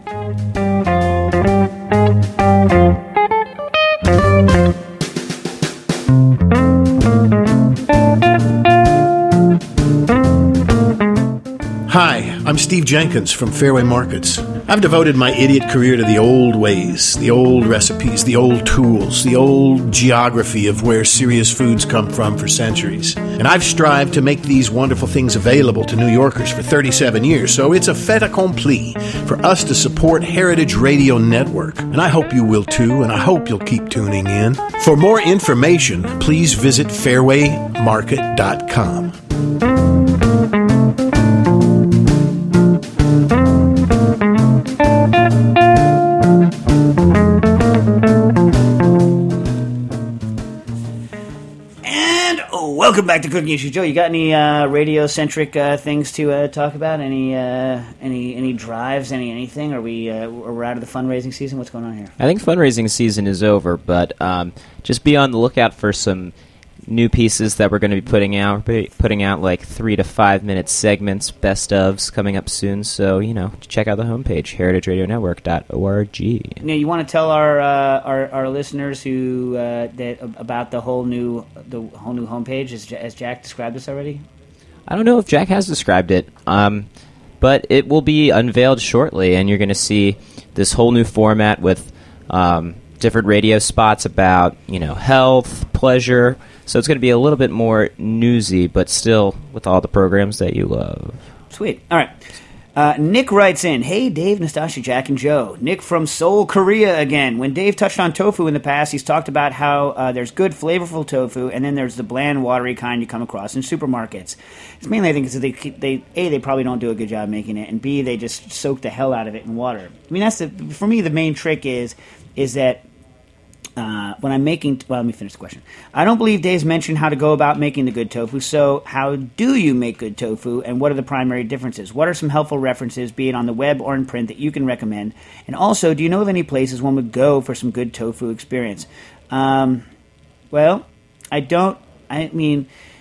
S5: Hi, I'm Steve Jenkins from Fairway Markets. I've devoted my idiot career to the old ways, the old recipes, the old tools, the old geography of where serious foods come from for centuries. And I've strived to make these wonderful things available to New Yorkers for thirty-seven years, so it's a fait accompli for us to support Heritage Radio Network. And I hope you will too, and I hope you'll keep tuning in. For more information, please visit fairway market dot com.
S2: Welcome back to Cooking Issues. Joe, you got any uh, radio-centric uh, things to uh, talk about? Any uh, any any drives, any anything? Are we uh, we're out of the fundraising season? What's going on here?
S4: I think fundraising season is over, but um, just be on the lookout for some new pieces that we're going to be putting out. We're putting out like three to five minute segments, best ofs coming up soon. So you know, check out the homepage, heritage radio network dot org.
S2: Now, you want to tell our uh, our, our listeners who uh, that about the whole new the whole new homepage? Has, has Jack described this already?
S4: I don't know if Jack has described it, um, but it will be unveiled shortly, and you're going to see this whole new format with um, different radio spots about you know health, pleasure. So it's going to be a little bit more newsy, but still with all the programs that you love.
S2: Sweet. All right. Uh, Nick writes in, "Hey, Dave, Nastasha, Jack, and Joe. Nick from Seoul, Korea again. When Dave touched on tofu in the past, he's talked about how uh, there's good, flavorful tofu, and then there's the bland, watery kind you come across in supermarkets. It's mainly, I think, because they, they, A, they probably don't do a good job making it, and B, they just soak the hell out of it in water. I mean, that's the for me, the main trick is is that Uh, when I'm making, well, let me finish the question. I don't believe Dave's mentioned how to go about making the good tofu, so how do you make good tofu, and what are the primary differences? What are some helpful references, be it on the web or in print, that you can recommend? And also, do you know of any places one would go for some good tofu experience? Um, well, I don't, I mean,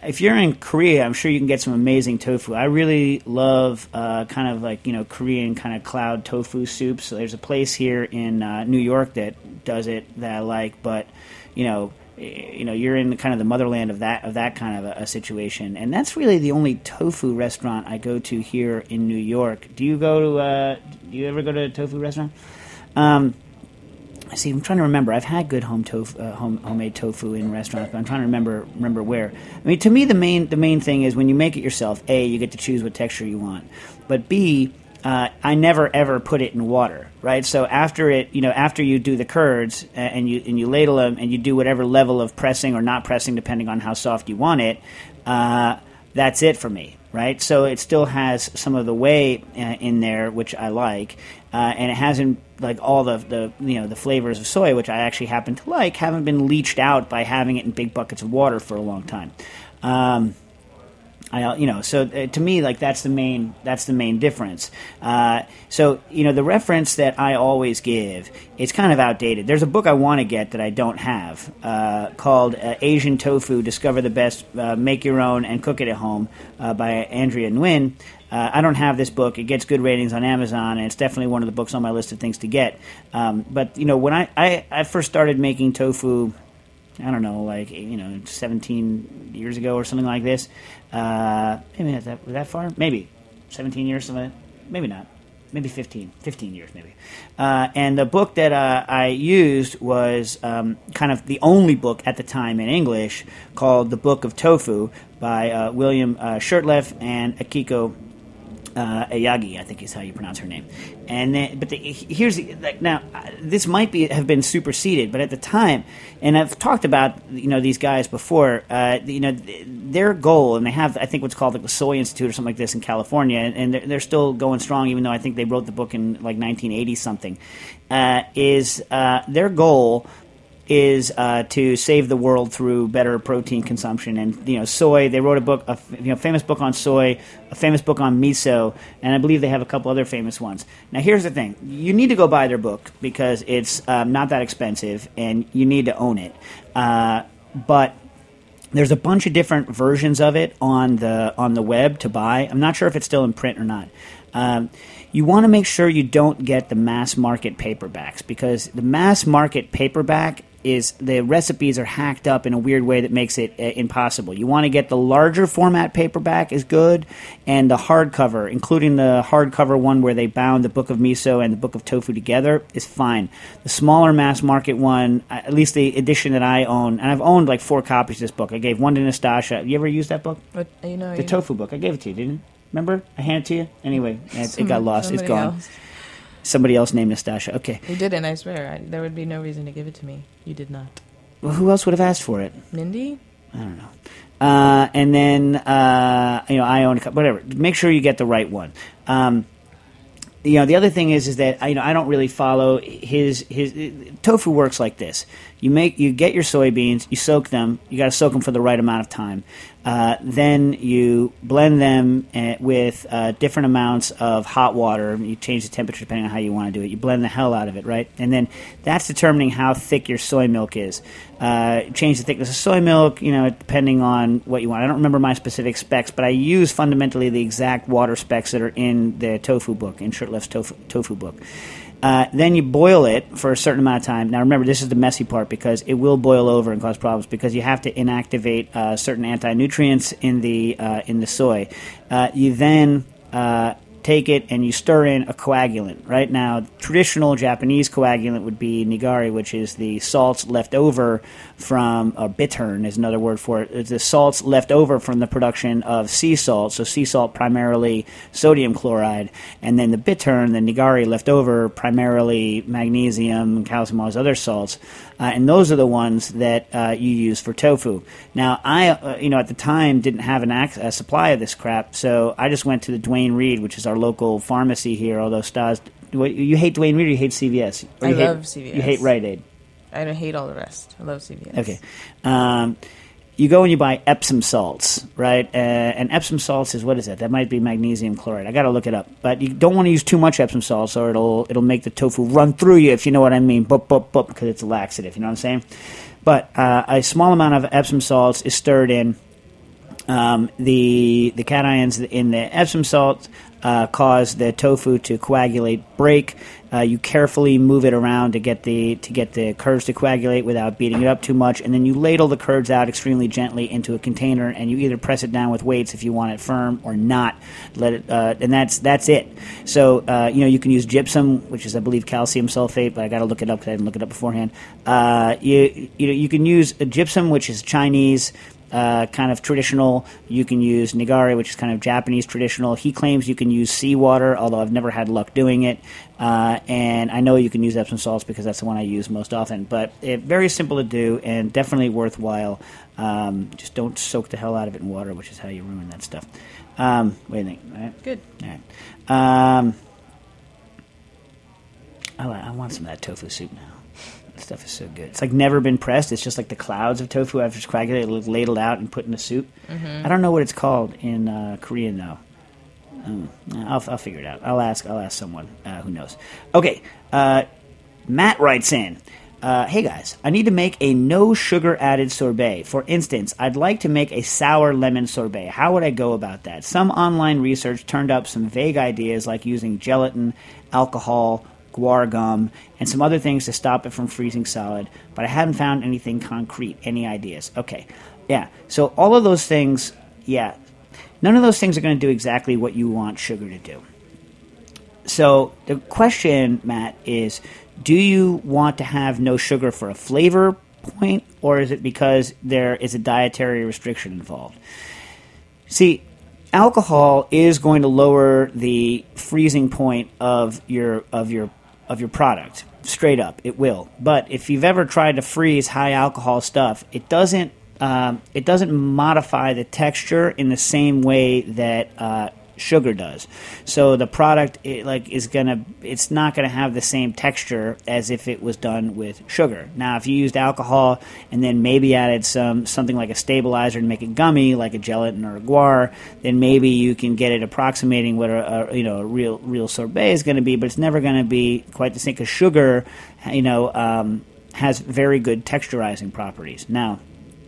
S2: if you're in Korea, I'm sure you can get some amazing tofu. I really love uh, kind of like, you know, Korean kind of cloud tofu soups. So there's a place here in uh, New York that does it that I like, but, you know, you know, you're in kind of the motherland of that of that kind of a, a situation, and that's really the only tofu restaurant I go to here in New York. Do you go to? Uh, do you ever go to a tofu restaurant? Um, see, I'm trying to remember. I've had good home tofu, uh, home homemade tofu in restaurants, but I'm trying to remember remember where. I mean, to me, the main the main thing is when you make it yourself. A, you get to choose what texture you want, but B, Uh, I never ever put it in water, right? So after it, you know, after you do the curds and you and you ladle them and you do whatever level of pressing or not pressing, depending on how soft you want it, uh, that's it for me, right? So it still has some of the whey uh, in there, which I like, uh, and it hasn't like all the the you know the flavors of soy, which I actually happen to like, haven't been leached out by having it in big buckets of water for a long time. Um, I, you know, so uh, to me, like that's the main that's the main difference. Uh, so you know, the reference that I always give, it's kind of outdated. There's a book I want to get that I don't have uh, called uh, Asian Tofu: Discover the Best, uh, Make Your Own, and Cook It at Home uh, by Andrea Nguyen. Uh, I don't have this book. It gets good ratings on Amazon, and it's definitely one of the books on my list of things to get. Um, but you know, when I, I, I first started making tofu, I don't know, like, you know, seventeen years ago or something like this. Uh, maybe not that, that far? Maybe. seventeen years, something, maybe not. Maybe fifteen. fifteen years, maybe. Uh, and the book that uh, I used was um, kind of the only book at the time in English called The Book of Tofu by uh, William uh, Shurtleff and Akiko Uh, Ayagi, I think is how you pronounce her name. And then, but the, here's the, like, now this might be have been superseded, but at the time, and I've talked about you know these guys before. Uh, you know their goal, and they have I think what's called like the Soy Institute or something like this in California, and, and they're, they're still going strong, even though I think they wrote the book in like nineteen eighty something. Uh, is uh, their goal? Is uh, to save the world through better protein consumption, and you know, soy. They wrote a book, a you know, famous book on soy, a famous book on miso, and I believe they have a couple other famous ones. Now, here's the thing: you need to go buy their book because it's um, not that expensive, and you need to own it. Uh, but there's a bunch of different versions of it on the on the web to buy. I'm not sure if it's still in print or not. Um, you want to make sure you don't get the mass market paperbacks because the mass market paperback is the recipes are hacked up in a weird way that makes it uh, impossible. You want to get the larger format paperback is good, and the hardcover, including the hardcover one where they bound the Book of Miso and the Book of Tofu together, is fine. The smaller mass market one, at least the edition that I own, and I've owned like four copies of this book. I gave one to Nastasha. You ever used that book?
S3: But you know,
S2: the
S3: you
S2: tofu book. I gave it to you, didn't I? Remember? I handed it to you? Anyway, it, it got lost. It's gone.
S3: Else.
S2: Somebody else named Nastasha. Okay.
S3: You didn't, I swear. I, there would be no reason to give it to me. You did not.
S2: Well, who else would have asked for it?
S3: Mindy?
S2: I don't know. Uh, and then, uh, you know, I own a couple, whatever. Make sure you get the right one. Um, you know, the other thing is, is that, you know, I don't really follow his, his, tofu works like this. You make, you get your soybeans, you soak them, you got to soak them for the right amount of time. Uh, then you blend them uh, with uh, different amounts of hot water. You change the temperature depending on how you want to do it. You blend the hell out of it, right? And then that's determining how thick your soy milk is. Uh, change the thickness of soy milk, you know, depending on what you want. I don't remember my specific specs, but I use fundamentally the exact water specs that are in the tofu book, in Shurtleff's tofu, tofu book. Uh, then you boil it for a certain amount of time. Now, remember, this is the messy part because it will boil over and cause problems because you have to inactivate uh, certain anti-nutrients in the uh, in the soy. Uh, you then uh, take it and you stir in a coagulant. Right now, traditional Japanese coagulant would be nigari, which is the salts left over from, or bittern is another word for it. It's the salts left over from the production of sea salt. So sea salt primarily sodium chloride, and then the bittern, the nigari left over primarily magnesium, calcium, all those other salts. Uh, and those are the ones that uh, you use for tofu. Now, I, uh, you know, at the time didn't have an ac- a supply of this crap, so I just went to the Duane Reade, which is our local pharmacy here. Although Stas, you hate Duane Reade or you hate C V S? Or
S3: I
S2: you
S3: love
S2: hate,
S3: C V S.
S2: You hate Rite Aid.
S3: I don't hate all the rest. I love C V S.
S2: Okay. Um, you go and you buy Epsom salts, right? Uh, and Epsom salts is, what is that? That might be magnesium chloride. I got to look it up. But you don't want to use too much Epsom salts or it'll it'll make the tofu run through you, if you know what I mean. Bup, bup, bup, because it's a laxative, you know what I'm saying? But uh, a small amount of Epsom salts is stirred in. Um, the the cations in the Epsom salt uh, cause the tofu to coagulate, break. Uh, you carefully move it around to get the to get the curds to coagulate without beating it up too much, and then you ladle the curds out extremely gently into a container, and you either press it down with weights if you want it firm or not. Let it, uh, and that's that's it. So uh, you know you can use gypsum, which is I believe calcium sulfate, but I got to look it up because I didn't look it up beforehand. Uh, you you know you can use a gypsum, which is Chinese. Uh, kind of traditional. You can use nigari, which is kind of Japanese traditional. He claims you can use seawater, although I've never had luck doing it. Uh, and I know you can use Epsom salts because that's the one I use most often. But it, very simple to do and definitely worthwhile. Um, just don't soak the hell out of it in water, which is how you ruin that stuff. Um, what do you think? All right?
S3: Good.
S2: All right. Um, I, I want some of that tofu soup now. That stuff is so good. It's like never been pressed. It's just like the clouds of tofu I've just coagulated, ladled out, and put in a soup. Mm-hmm. I don't know what it's called in uh, Korean though. Um, I'll, I'll figure it out. I'll ask. I'll ask someone uh, who knows. Okay, uh, Matt writes in. Uh, hey guys, I need to make a no sugar added sorbet. For instance, I'd like to make a sour lemon sorbet. How would I go about that? Some online research turned up some vague ideas like using gelatin, alcohol, guar gum, and some other things to stop it from freezing solid, but I haven't found anything concrete. Any ideas? Okay. Yeah. So all of those things, yeah, none of those things are going to do exactly what you want sugar to do. So the question, Matt, is do you want to have no sugar for a flavor point, or is it because there is a dietary restriction involved? See, alcohol is going to lower the freezing point of your of your of your product. Straight up, it will. But if you've ever tried to freeze high alcohol stuff, it doesn't um, it doesn't modify the texture in the same way that uh, sugar does. So the product it, like is gonna it's not gonna have the same texture as if it was done with sugar. Now, if you used alcohol and then maybe added some something like a stabilizer to make it gummy, like a gelatin or a guar, then maybe you can get it approximating what a, a you know a real real sorbet is going to be. But it's never going to be quite the same because sugar, you know, um, has very good texturizing properties. Now,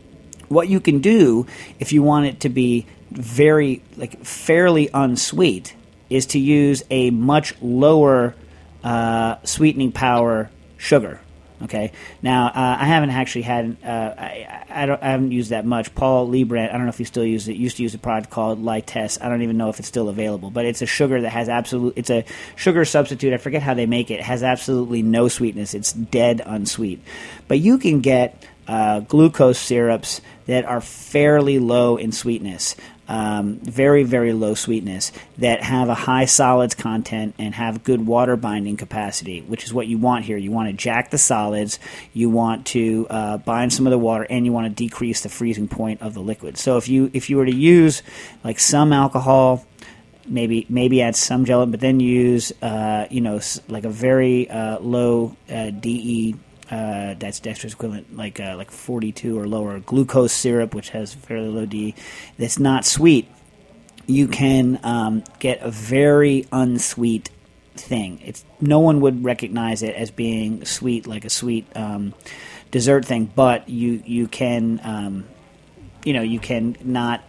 S2: what you can do if you want it to be very, like, fairly unsweet is to use a much lower uh, sweetening power sugar. Okay. Now, uh, I haven't actually had, uh, I, I, don't, I haven't used that much. Paul Liebrandt, I don't know if he still uses it, used to use a product called Lytess. I don't even know if it's still available, but it's a sugar that has absolute, it's a sugar substitute. I forget how they make it. It has absolutely no sweetness. It's dead unsweet. But you can get uh, glucose syrups that are fairly low in sweetness. Um, very, very low sweetness that have a high solids content and have good water binding capacity, which is what you want here. You want to jack the solids, you want to uh, bind some of the water, and you want to decrease the freezing point of the liquid. So if you if you were to use like some alcohol, maybe maybe add some gelatin, but then use uh, you know like a very uh, low uh, D E. Uh, that's dextrose equivalent, like uh, like forty-two or lower, glucose syrup, which has fairly low D, that's not sweet, you can um, get a very unsweet thing. It's no one would recognize it as being sweet, like a sweet um, dessert thing, but you you can um, you know you can not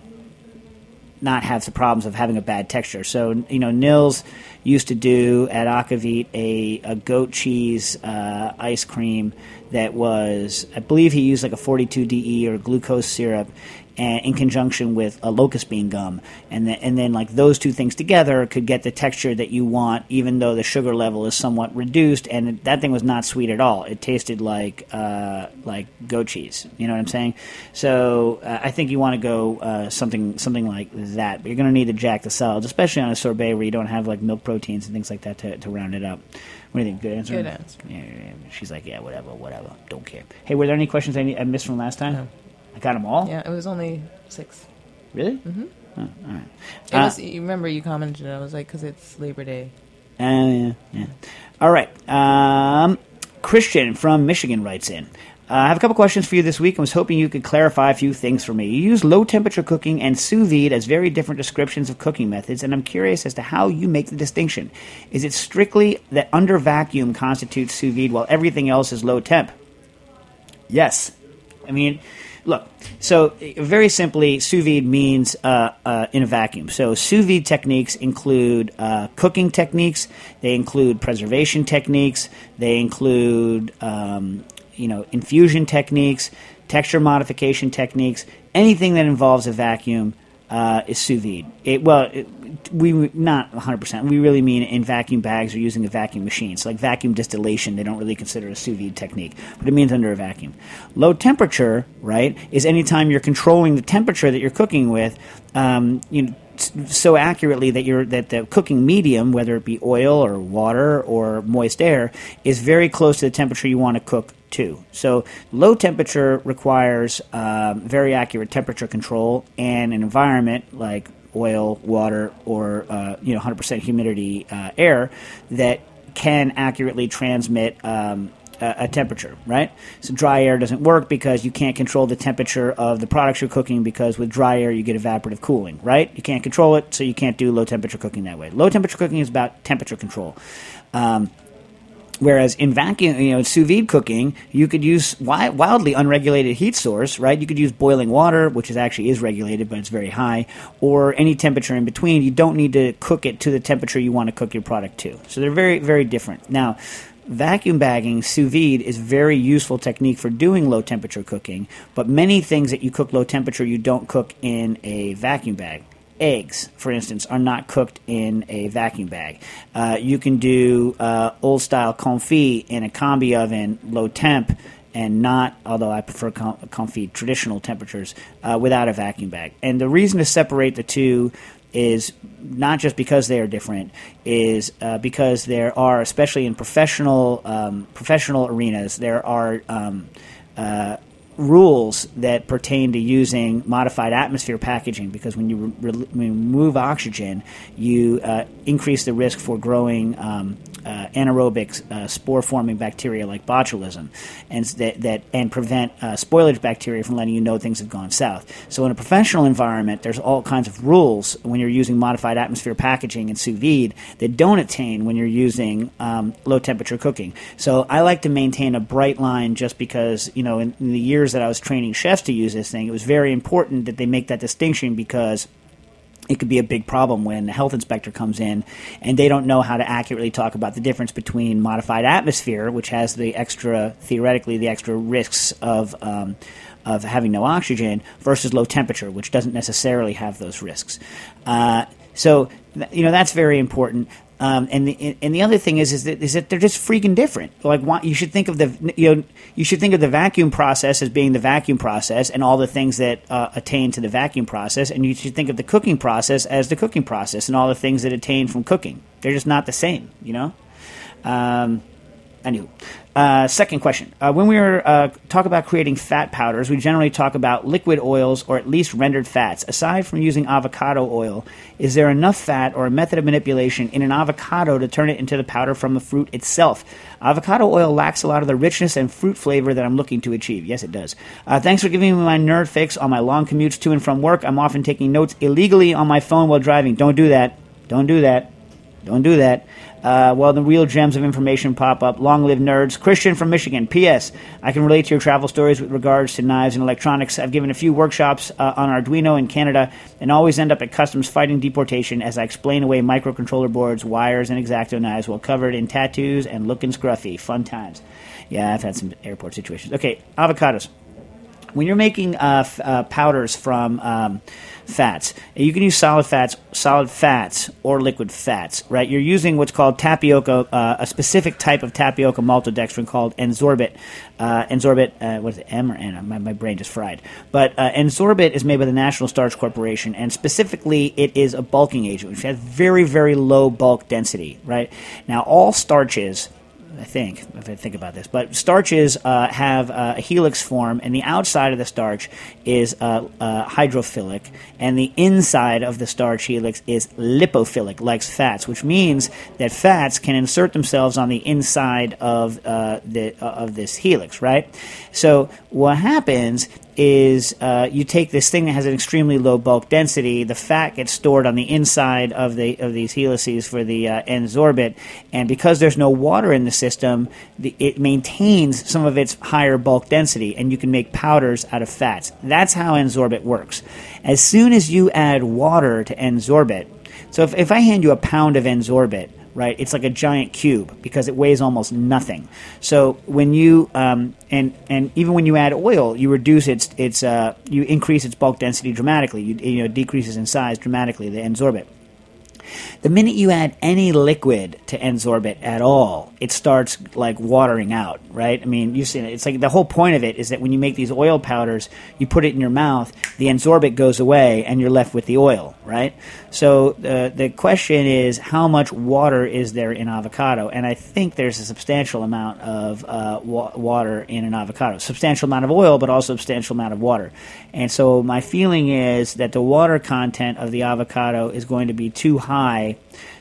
S2: not have the problems of having a bad texture. So, you know, Nils used to do at Akavit a, a goat cheese uh, ice cream that was, I believe he used like a forty-two D E or glucose syrup and, in conjunction with a locust bean gum. And, the, and then like those two things together could get the texture that you want, even though the sugar level is somewhat reduced. And it, that thing was not sweet at all. It tasted like uh, like goat cheese. You know what I'm saying? So uh, I think you want to go uh, something something like that. But you're going to need to jack the solids, especially on a sorbet where you don't have like milk proteins and things like that to, to round it up. What do you think? Good answer?
S3: Good answer.
S2: Yeah, yeah, yeah. She's like, yeah, whatever, whatever. Don't care. Hey, were there any questions I, need, I missed from last time?
S3: No.
S2: I got them all?
S3: Yeah, it was only six.
S2: Really?
S3: Mm-hmm.
S2: Oh, all right.
S3: It
S2: Uh,
S3: was, you remember you commented, I was like, because it's Labor Day.
S2: Uh, yeah, yeah. All right. Um, Christian from Michigan writes in. Uh, I have a couple questions for you this week. I was hoping you could clarify a few things for me. You use low-temperature cooking and sous vide as very different descriptions of cooking methods, and I'm curious as to how you make the distinction. Is it strictly that under vacuum constitutes sous vide while everything else is low temp? Yes. I mean, Look, so uh, very simply, sous vide means uh, uh, in a vacuum. So sous vide techniques include uh, cooking techniques. They include preservation techniques. They include um, you know infusion techniques, texture modification techniques. Anything that involves a vacuum uh, is sous vide. It, well, it, we not one hundred percent. We really mean in vacuum bags or using a vacuum machine. So like vacuum distillation, they don't really consider a sous vide technique, but it means under a vacuum. Low temperature, right, is anytime you're controlling the temperature that you're cooking with, um, you know, so accurately that you're that the cooking medium, whether it be oil or water or moist air, is very close to the temperature you want to cook to. So low temperature requires um, very accurate temperature control and an environment like oil, water, or uh, you know one hundred percent humidity uh, air that can accurately transmit um, a, a temperature, right? So dry air doesn't work because you can't control the temperature of the products you're cooking, because with dry air you get evaporative cooling, right? You can't control it, so you can't do low temperature cooking that way. Low temperature cooking is about temperature control. Um, Whereas in vacuum, you know, sous vide cooking, you could use wi- wildly unregulated heat source, right? You could use boiling water, which is actually is regulated, but it's very high, or any temperature in between. You don't need to cook it to the temperature you want to cook your product to. So they're very, very different. Now, vacuum bagging, sous vide, is a very useful technique for doing low temperature cooking, but many things that you cook low temperature, you don't cook in a vacuum bag. Eggs, for instance, are not cooked in a vacuum bag. Uh, you can do uh, old-style confit in a combi oven, low temp, and not, although I prefer confit traditional temperatures, uh, without a vacuum bag. And the reason to separate the two is not just because they are different, is uh, because there are, especially in professional um, professional arenas, there are um, uh, rules that pertain to using modified atmosphere packaging, because when you re- re- remove oxygen, you uh, increase the risk for growing um, uh, anaerobic uh, spore-forming bacteria like botulism, and that, that and prevent uh, spoilage bacteria from letting you know things have gone south. So in a professional environment, there's all kinds of rules when you're using modified atmosphere packaging and sous vide that don't attain when you're using um, low-temperature cooking. So I like to maintain a bright line, just because, you know, in, in the years that I was training chefs to use this thing, it was very important that they make that distinction, because it could be a big problem when the health inspector comes in and they don't know how to accurately talk about the difference between modified atmosphere, which has the extra, theoretically, the extra risks of um, of having no oxygen, versus low temperature, which doesn't necessarily have those risks. Uh, so, you know, that's very important. Um, and the and the other thing is is that is that they're just freaking different. Like, why, you should think of the you know you should think of the vacuum process as being the vacuum process and all the things that uh, attain to the vacuum process, and you should think of the cooking process as the cooking process and all the things that attain from cooking. They're just not the same, you know. Um, Anywho, uh, second question. Uh, when we were uh, talk about creating fat powders, we generally talk about liquid oils or at least rendered fats. Aside from using avocado oil, is there enough fat or a method of manipulation in an avocado to turn it into the powder from the fruit itself? Avocado oil lacks a lot of the richness and fruit flavor that I'm looking to achieve. Yes, it does. Uh, thanks for giving me my nerd fix on my long commutes to and from work. I'm often taking notes illegally on my phone while driving. Don't do that. Don't do that. Don't do that. Uh, well, the real gems of information pop up. Long live nerds. Christian from Michigan. P S. I can relate to your travel stories with regards to knives and electronics. I've given a few workshops uh, on Arduino in Canada and always end up at customs fighting deportation as I explain away microcontroller boards, wires, and X-Acto knives while covered in tattoos and looking scruffy. Fun times. Yeah, I've had some airport situations. Okay, avocados. When you're making uh, f- uh, powders from um, fats, you can use solid fats, solid fats, or liquid fats. Right? You're using what's called tapioca, uh, a specific type of tapioca maltodextrin called Enzorbit. Uh, Enzorbit, uh, what is it? M or N? My, my brain just fried. But uh, Enzorbit is made by the National Starch Corporation, and specifically, it is a bulking agent, which has very, very low bulk density. Right? Now, all starches, I think, if I think about this, but starches uh, have uh, a helix form, and the outside of the starch is uh, uh, hydrophilic, and the inside of the starch helix is lipophilic, like fats, which means that fats can insert themselves on the inside of uh, the uh, of this helix, right? So what happens is uh, you take this thing that has an extremely low bulk density. The fat gets stored on the inside of the of these helices for the uh, N-sorbate, and because there's no water in the system, the, it maintains some of its higher bulk density, and you can make powders out of fats. That's how N-sorbate works. As soon as you add water to N-sorbate, so if, if I hand you a pound of N-sorbate, right, it's like a giant cube because it weighs almost nothing. So when you um, and and even when you add oil, you reduce its its uh, you increase its bulk density dramatically. You, you know, it decreases in size dramatically, the N-sorbate. The minute you add any liquid to N-sorbate at all, it starts like watering out, right? I mean, you've seen it. It's like the whole point of it is that when you make these oil powders, you put it in your mouth, the N-sorbate goes away, and you're left with the oil, right? So uh, the question is, how much water is there in avocado? And I think there's a substantial amount of uh, wa- water in an avocado. Substantial amount of oil, but also substantial amount of water. And so my feeling is that the water content of the avocado is going to be too high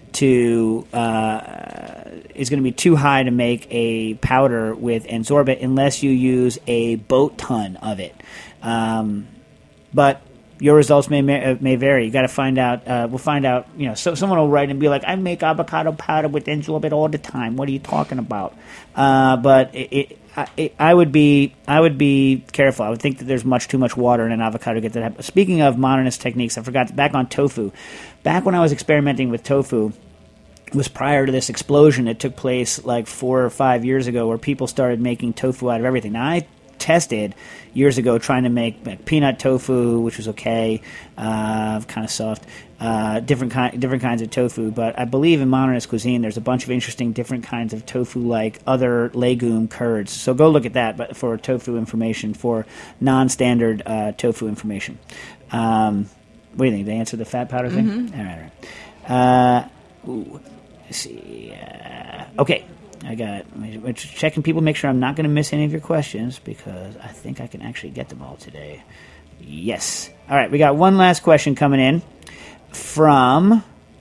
S2: to uh, is going to be too high to make a powder with N-sorbate unless you use a boat ton of it. Um, but your results may may vary. You got to find out. Uh, we'll find out. You know, so someone will write and be like, "I make avocado powder with N-sorbate all the time. What are you talking about?" Uh, but it, it, I, I would be I would be careful. I would think that there's much too much water in an avocado to get that happen. Speaking of modernist techniques, I forgot back on tofu. Back when I was experimenting with tofu, it was prior to this explosion that took place like four or five years ago, where people started making tofu out of everything. Now I tested years ago trying to make like, peanut tofu, which was okay, uh, kind of soft. Uh, different kind, different kinds of tofu, but I believe in modernist cuisine there's a bunch of interesting different kinds of tofu, like other legume curds. So go look at that. But for tofu information, for non-standard uh, tofu information, um, what do you think? They answer the fat powder thing.
S3: Mm-hmm.
S2: All right, all right. Uh, ooh, let's see. Uh, okay, I got. I'm checking people, make sure I'm not going to miss any of your questions because I think I can actually get them all today. Yes. All right, we got one last question coming in from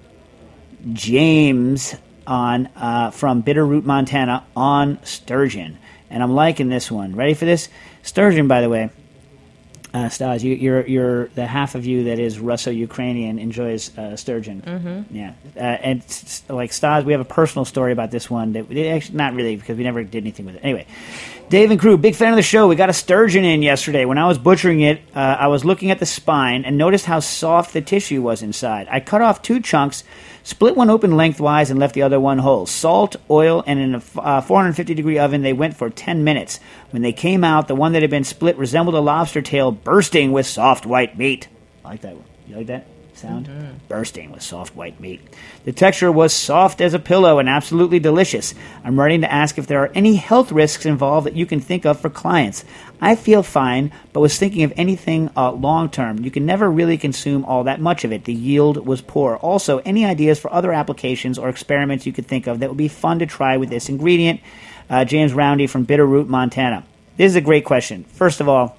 S2: James on uh, from Bitterroot, Montana, on sturgeon, and I'm liking this one. Ready for this? Sturgeon, by the way, uh, Stas, you, you're you're the half of you that is Russo-Ukrainian enjoys uh, sturgeon. Mm-hmm. Yeah, uh, and s- like Stas, we have a personal story about this one. That we, actually, not really, because we never did anything with it. Anyway. Dave and crew, big fan of the show. We got a sturgeon in yesterday. When I was butchering it, uh, I was looking at the spine and noticed how soft the tissue was inside. I cut off two chunks, split one open lengthwise, and left the other one whole. Salt, oil, and in a uh, four hundred fifty degree oven, they went for ten minutes. When they came out, the one that had been split resembled a lobster tail bursting with soft white meat. I like that one. You like that sound? Mm-hmm. Bursting with soft white meat. The texture was soft as a pillow and absolutely delicious. I'm ready to ask if there are any health risks involved that you can think of for clients. I feel fine, but was thinking of anything uh, long-term. You can never really consume all that much of it. The yield was poor. Also, any ideas for other applications or experiments you could think of that would be fun to try with this ingredient? Uh, James Roundy from Bitterroot, Montana. This is a great question. First of all,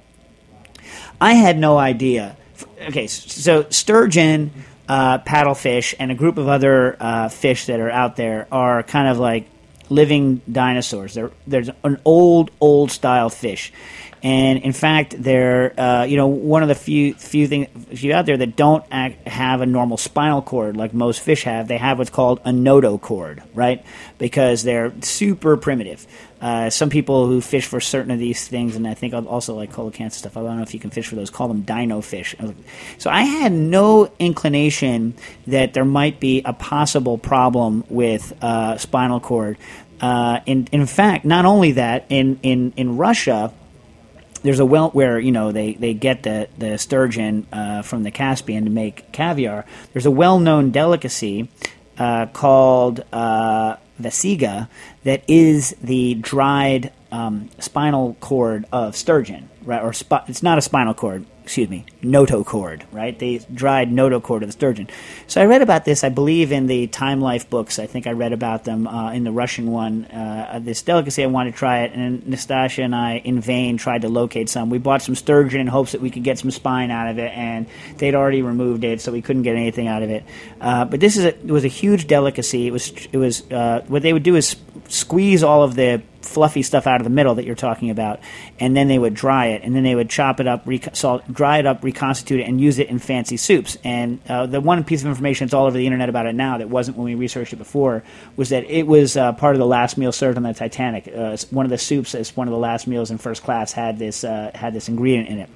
S2: I had no idea. Okay, so sturgeon, uh, paddlefish, and a group of other uh, fish that are out there are kind of like living dinosaurs. They're, there's an old, old style fish, and in fact, they're uh, you know one of the few few things few out there that don't act, have a normal spinal cord like most fish have. They have what's called a notochord, right? Because they're super primitive. Uh, some people who fish for certain of these things, and I think also like coelacanth stuff, I don't know if you can fish for those, call them dino fish. So I had no inclination that there might be a possible problem with uh, spinal cord. Uh, in, in fact, not only that, in, in, in Russia, there's a well where you know they, they get the the sturgeon uh, from the Caspian to make caviar. There's a well-known delicacy uh, called uh, vasiga that is the dried um, spinal cord of sturgeon, right? Or sp- it's not a spinal cord, excuse me, notochord, right? They dried notochord of the sturgeon. So I read about this, I believe, in the Time Life books. I think I read about them uh, in the Russian one. Uh, this delicacy, I wanted to try it, and Nastasia and I, in vain, tried to locate some. We bought some sturgeon in hopes that we could get some spine out of it, and they'd already removed it, so we couldn't get anything out of it. Uh, but this is a, it was a huge delicacy. It was it was uh, what they would do is squeeze all of the fluffy stuff out of the middle that you're talking about, and then they would dry it, and then they would chop it up, rec- salt, dry it up, reconstitute it, and use it in fancy soups. And uh, the one piece of information that's all over the internet about it now that wasn't when we researched it before was that it was uh, part of the last meal served on the Titanic. Uh, one of the soups, as one of the last meals in first class, had this uh, had this ingredient in it.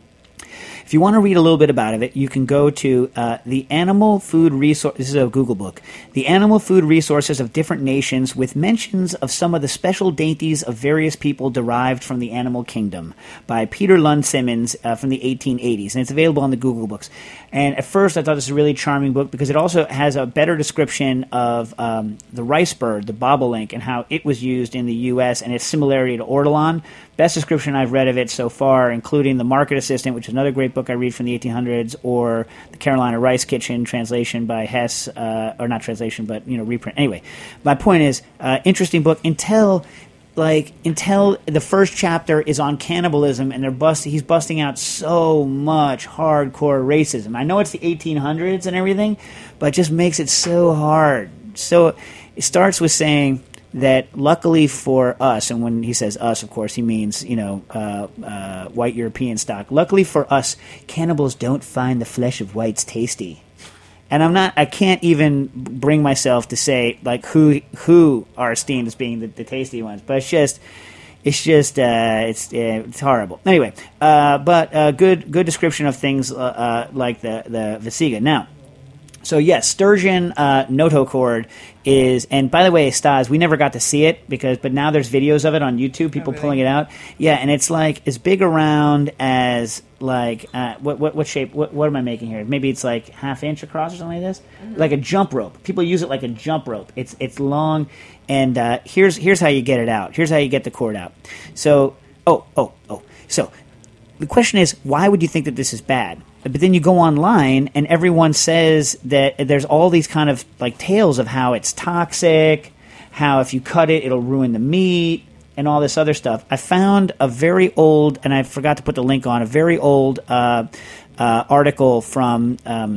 S2: If you want to read a little bit about it, you can go to uh, the Animal Food Resource. This is a Google book. The Animal Food Resources of Different Nations, with mentions of some of the special dainties of various people derived from the animal kingdom, by Peter Lund Simmons uh, from the eighteen eighties, and it's available on the Google Books. And at first, I thought this was a really charming book because it also has a better description of um, the rice bird, the bobolink, and how it was used in the U S and its similarity to ortolan. Best description I've read of it so far, including The Market Assistant, which is another great book I read from the eighteen hundreds, or The Carolina Rice Kitchen, translation by Hess, uh, or not translation, but you know reprint. Anyway, my point is, uh, interesting book until, like, until the first chapter is on cannibalism, and they're bust. He's busting out so much hardcore racism. I know it's the eighteen hundreds and everything, but it just makes it so hard. So it starts with saying that luckily for us, and when he says us, of course, he means, you know, uh, uh, white European stock. Luckily for us, cannibals don't find the flesh of whites tasty. And I'm not, I can't even bring myself to say, like, who who are esteemed as being the, the tasty ones. But it's just, it's just, uh, it's uh, it's horrible. Anyway, uh, but uh, good good description of things uh, uh, like the, the Vesiga. Now, so yes, sturgeon uh, notochord is, and by the way, Stas, we never got to see it because, but now there's videos of it on YouTube, people oh, really? pulling it out. Yeah, and it's like as big around as like uh, what what what shape? What what am I making here? Maybe it's like half inch across or something like this, mm-hmm. like a jump rope. People use it like a jump rope. It's it's long, and uh, here's here's how you get it out. Here's how you get the cord out. So oh oh oh. So the question is, why would you think that this is bad? But then you go online, and everyone says that there's all these kind of like tales of how it's toxic, how if you cut it, it'll ruin the meat, and all this other stuff. I found a very old, and I forgot to put the link on, a very old uh, uh, article from um,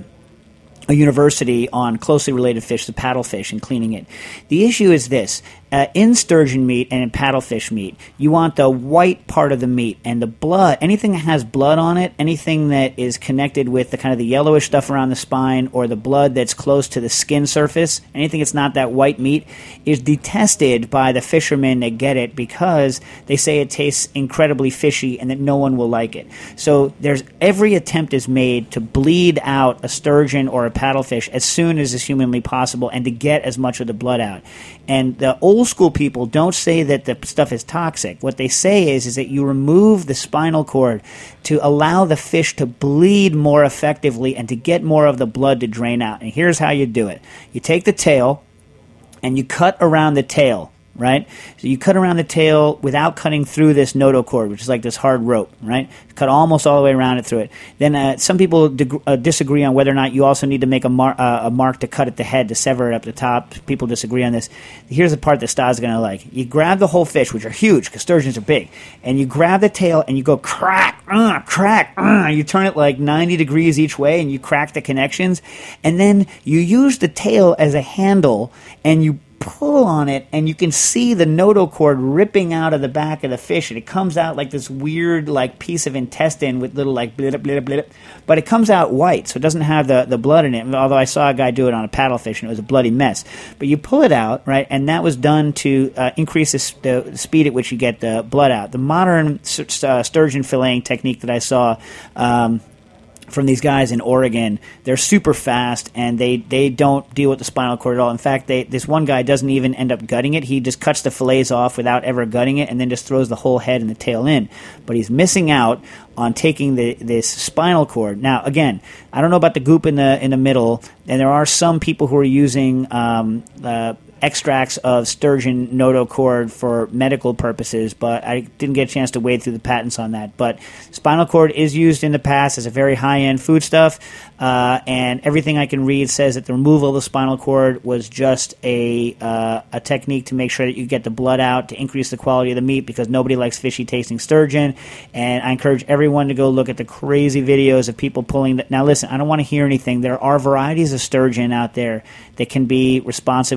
S2: a university on closely related fish, the paddlefish, and cleaning it. The issue is this. Uh, in sturgeon meat and in paddlefish meat, you want the white part of the meat, and the blood, anything that has blood on it, anything that is connected with the kind of the yellowish stuff around the spine or the blood that's close to the skin surface, anything that's not that white meat, is detested by the fishermen that get it because they say it tastes incredibly fishy and that no one will like it. So there's every attempt is made to bleed out a sturgeon or a paddlefish as soon as is humanly possible and to get as much of the blood out. And the old school people don't say that the stuff is toxic. What they say is, is that you remove the spinal cord to allow the fish to bleed more effectively and to get more of the blood to drain out. And here's how you do it. You take the tail and you cut around the tail, right? So you cut around the tail without cutting through this notochord, which is like this hard rope, right? Cut almost all the way around it through it. Then uh, some people dig- uh, disagree on whether or not you also need to make a, mar- uh, a mark to cut at the head to sever it up the top. People disagree on this. Here's the part that Stas is going to like. You grab the whole fish, which are huge because sturgeons are big, and you grab the tail and you go crack, uh, crack, uh, you turn it like ninety degrees each way and you crack the connections, and then you use the tail as a handle and you pull on it, and you can see the notochord ripping out of the back of the fish, and it comes out like this weird like piece of intestine with little like blip, blip, blip, but it comes out white, so it doesn't have the, the blood in it, although I saw a guy do it on a paddlefish, and it was a bloody mess. But you pull it out, right, and that was done to uh, increase the, the speed at which you get the blood out. The modern uh, sturgeon filleting technique that I saw um, from these guys in Oregon, they're super fast, and they, they don't deal with the spinal cord at all. In fact, they, this one guy doesn't even end up gutting it. He just cuts the fillets off without ever gutting it and then just throws the whole head and the tail in. But he's missing out on taking the this spinal cord. Now, again, I don't know about the goop in the in the middle, and there are some people who are using um, uh, extracts of sturgeon notochord for medical purposes, but I didn't get a chance to wade through the patents on that. But spinal cord is used in the past as a very high-end foodstuff, uh, and everything I can read says that the removal of the spinal cord was just a uh, a technique to make sure that you get the blood out to increase the quality of the meat because nobody likes fishy-tasting sturgeon. And I encourage everyone to go look at the crazy videos of people pulling that. Now, listen, I don't want to hear anything. There are varieties of sturgeon out there that can be responsibly farmed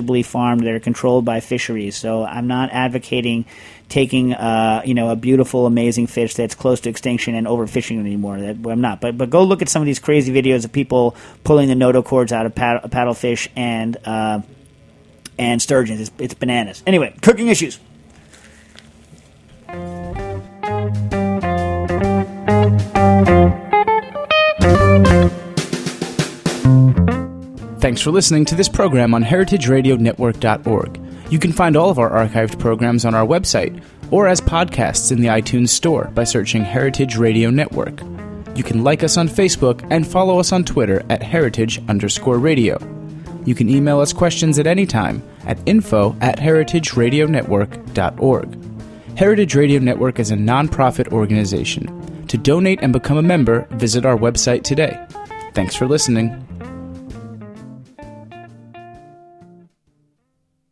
S2: farmed that are controlled by fisheries. So I'm not advocating taking uh, you know a beautiful, amazing fish that's close to extinction and overfishing it anymore. That I'm not. But but go look at some of these crazy videos of people pulling the notochords out of paddle, paddlefish and uh, and sturgeons. It's, it's bananas. Anyway, cooking issues.
S1: Thanks for listening to this program on heritage radio network dot org. You can find all of our archived programs on our website or as podcasts in the iTunes Store by searching Heritage Radio Network. You can like us on Facebook and follow us on Twitter at heritage underscore radio. You can email us questions at any time at info at heritage radio network dot org. Heritage Radio Network is a nonprofit organization. To donate and become a member, visit our website today. Thanks for listening.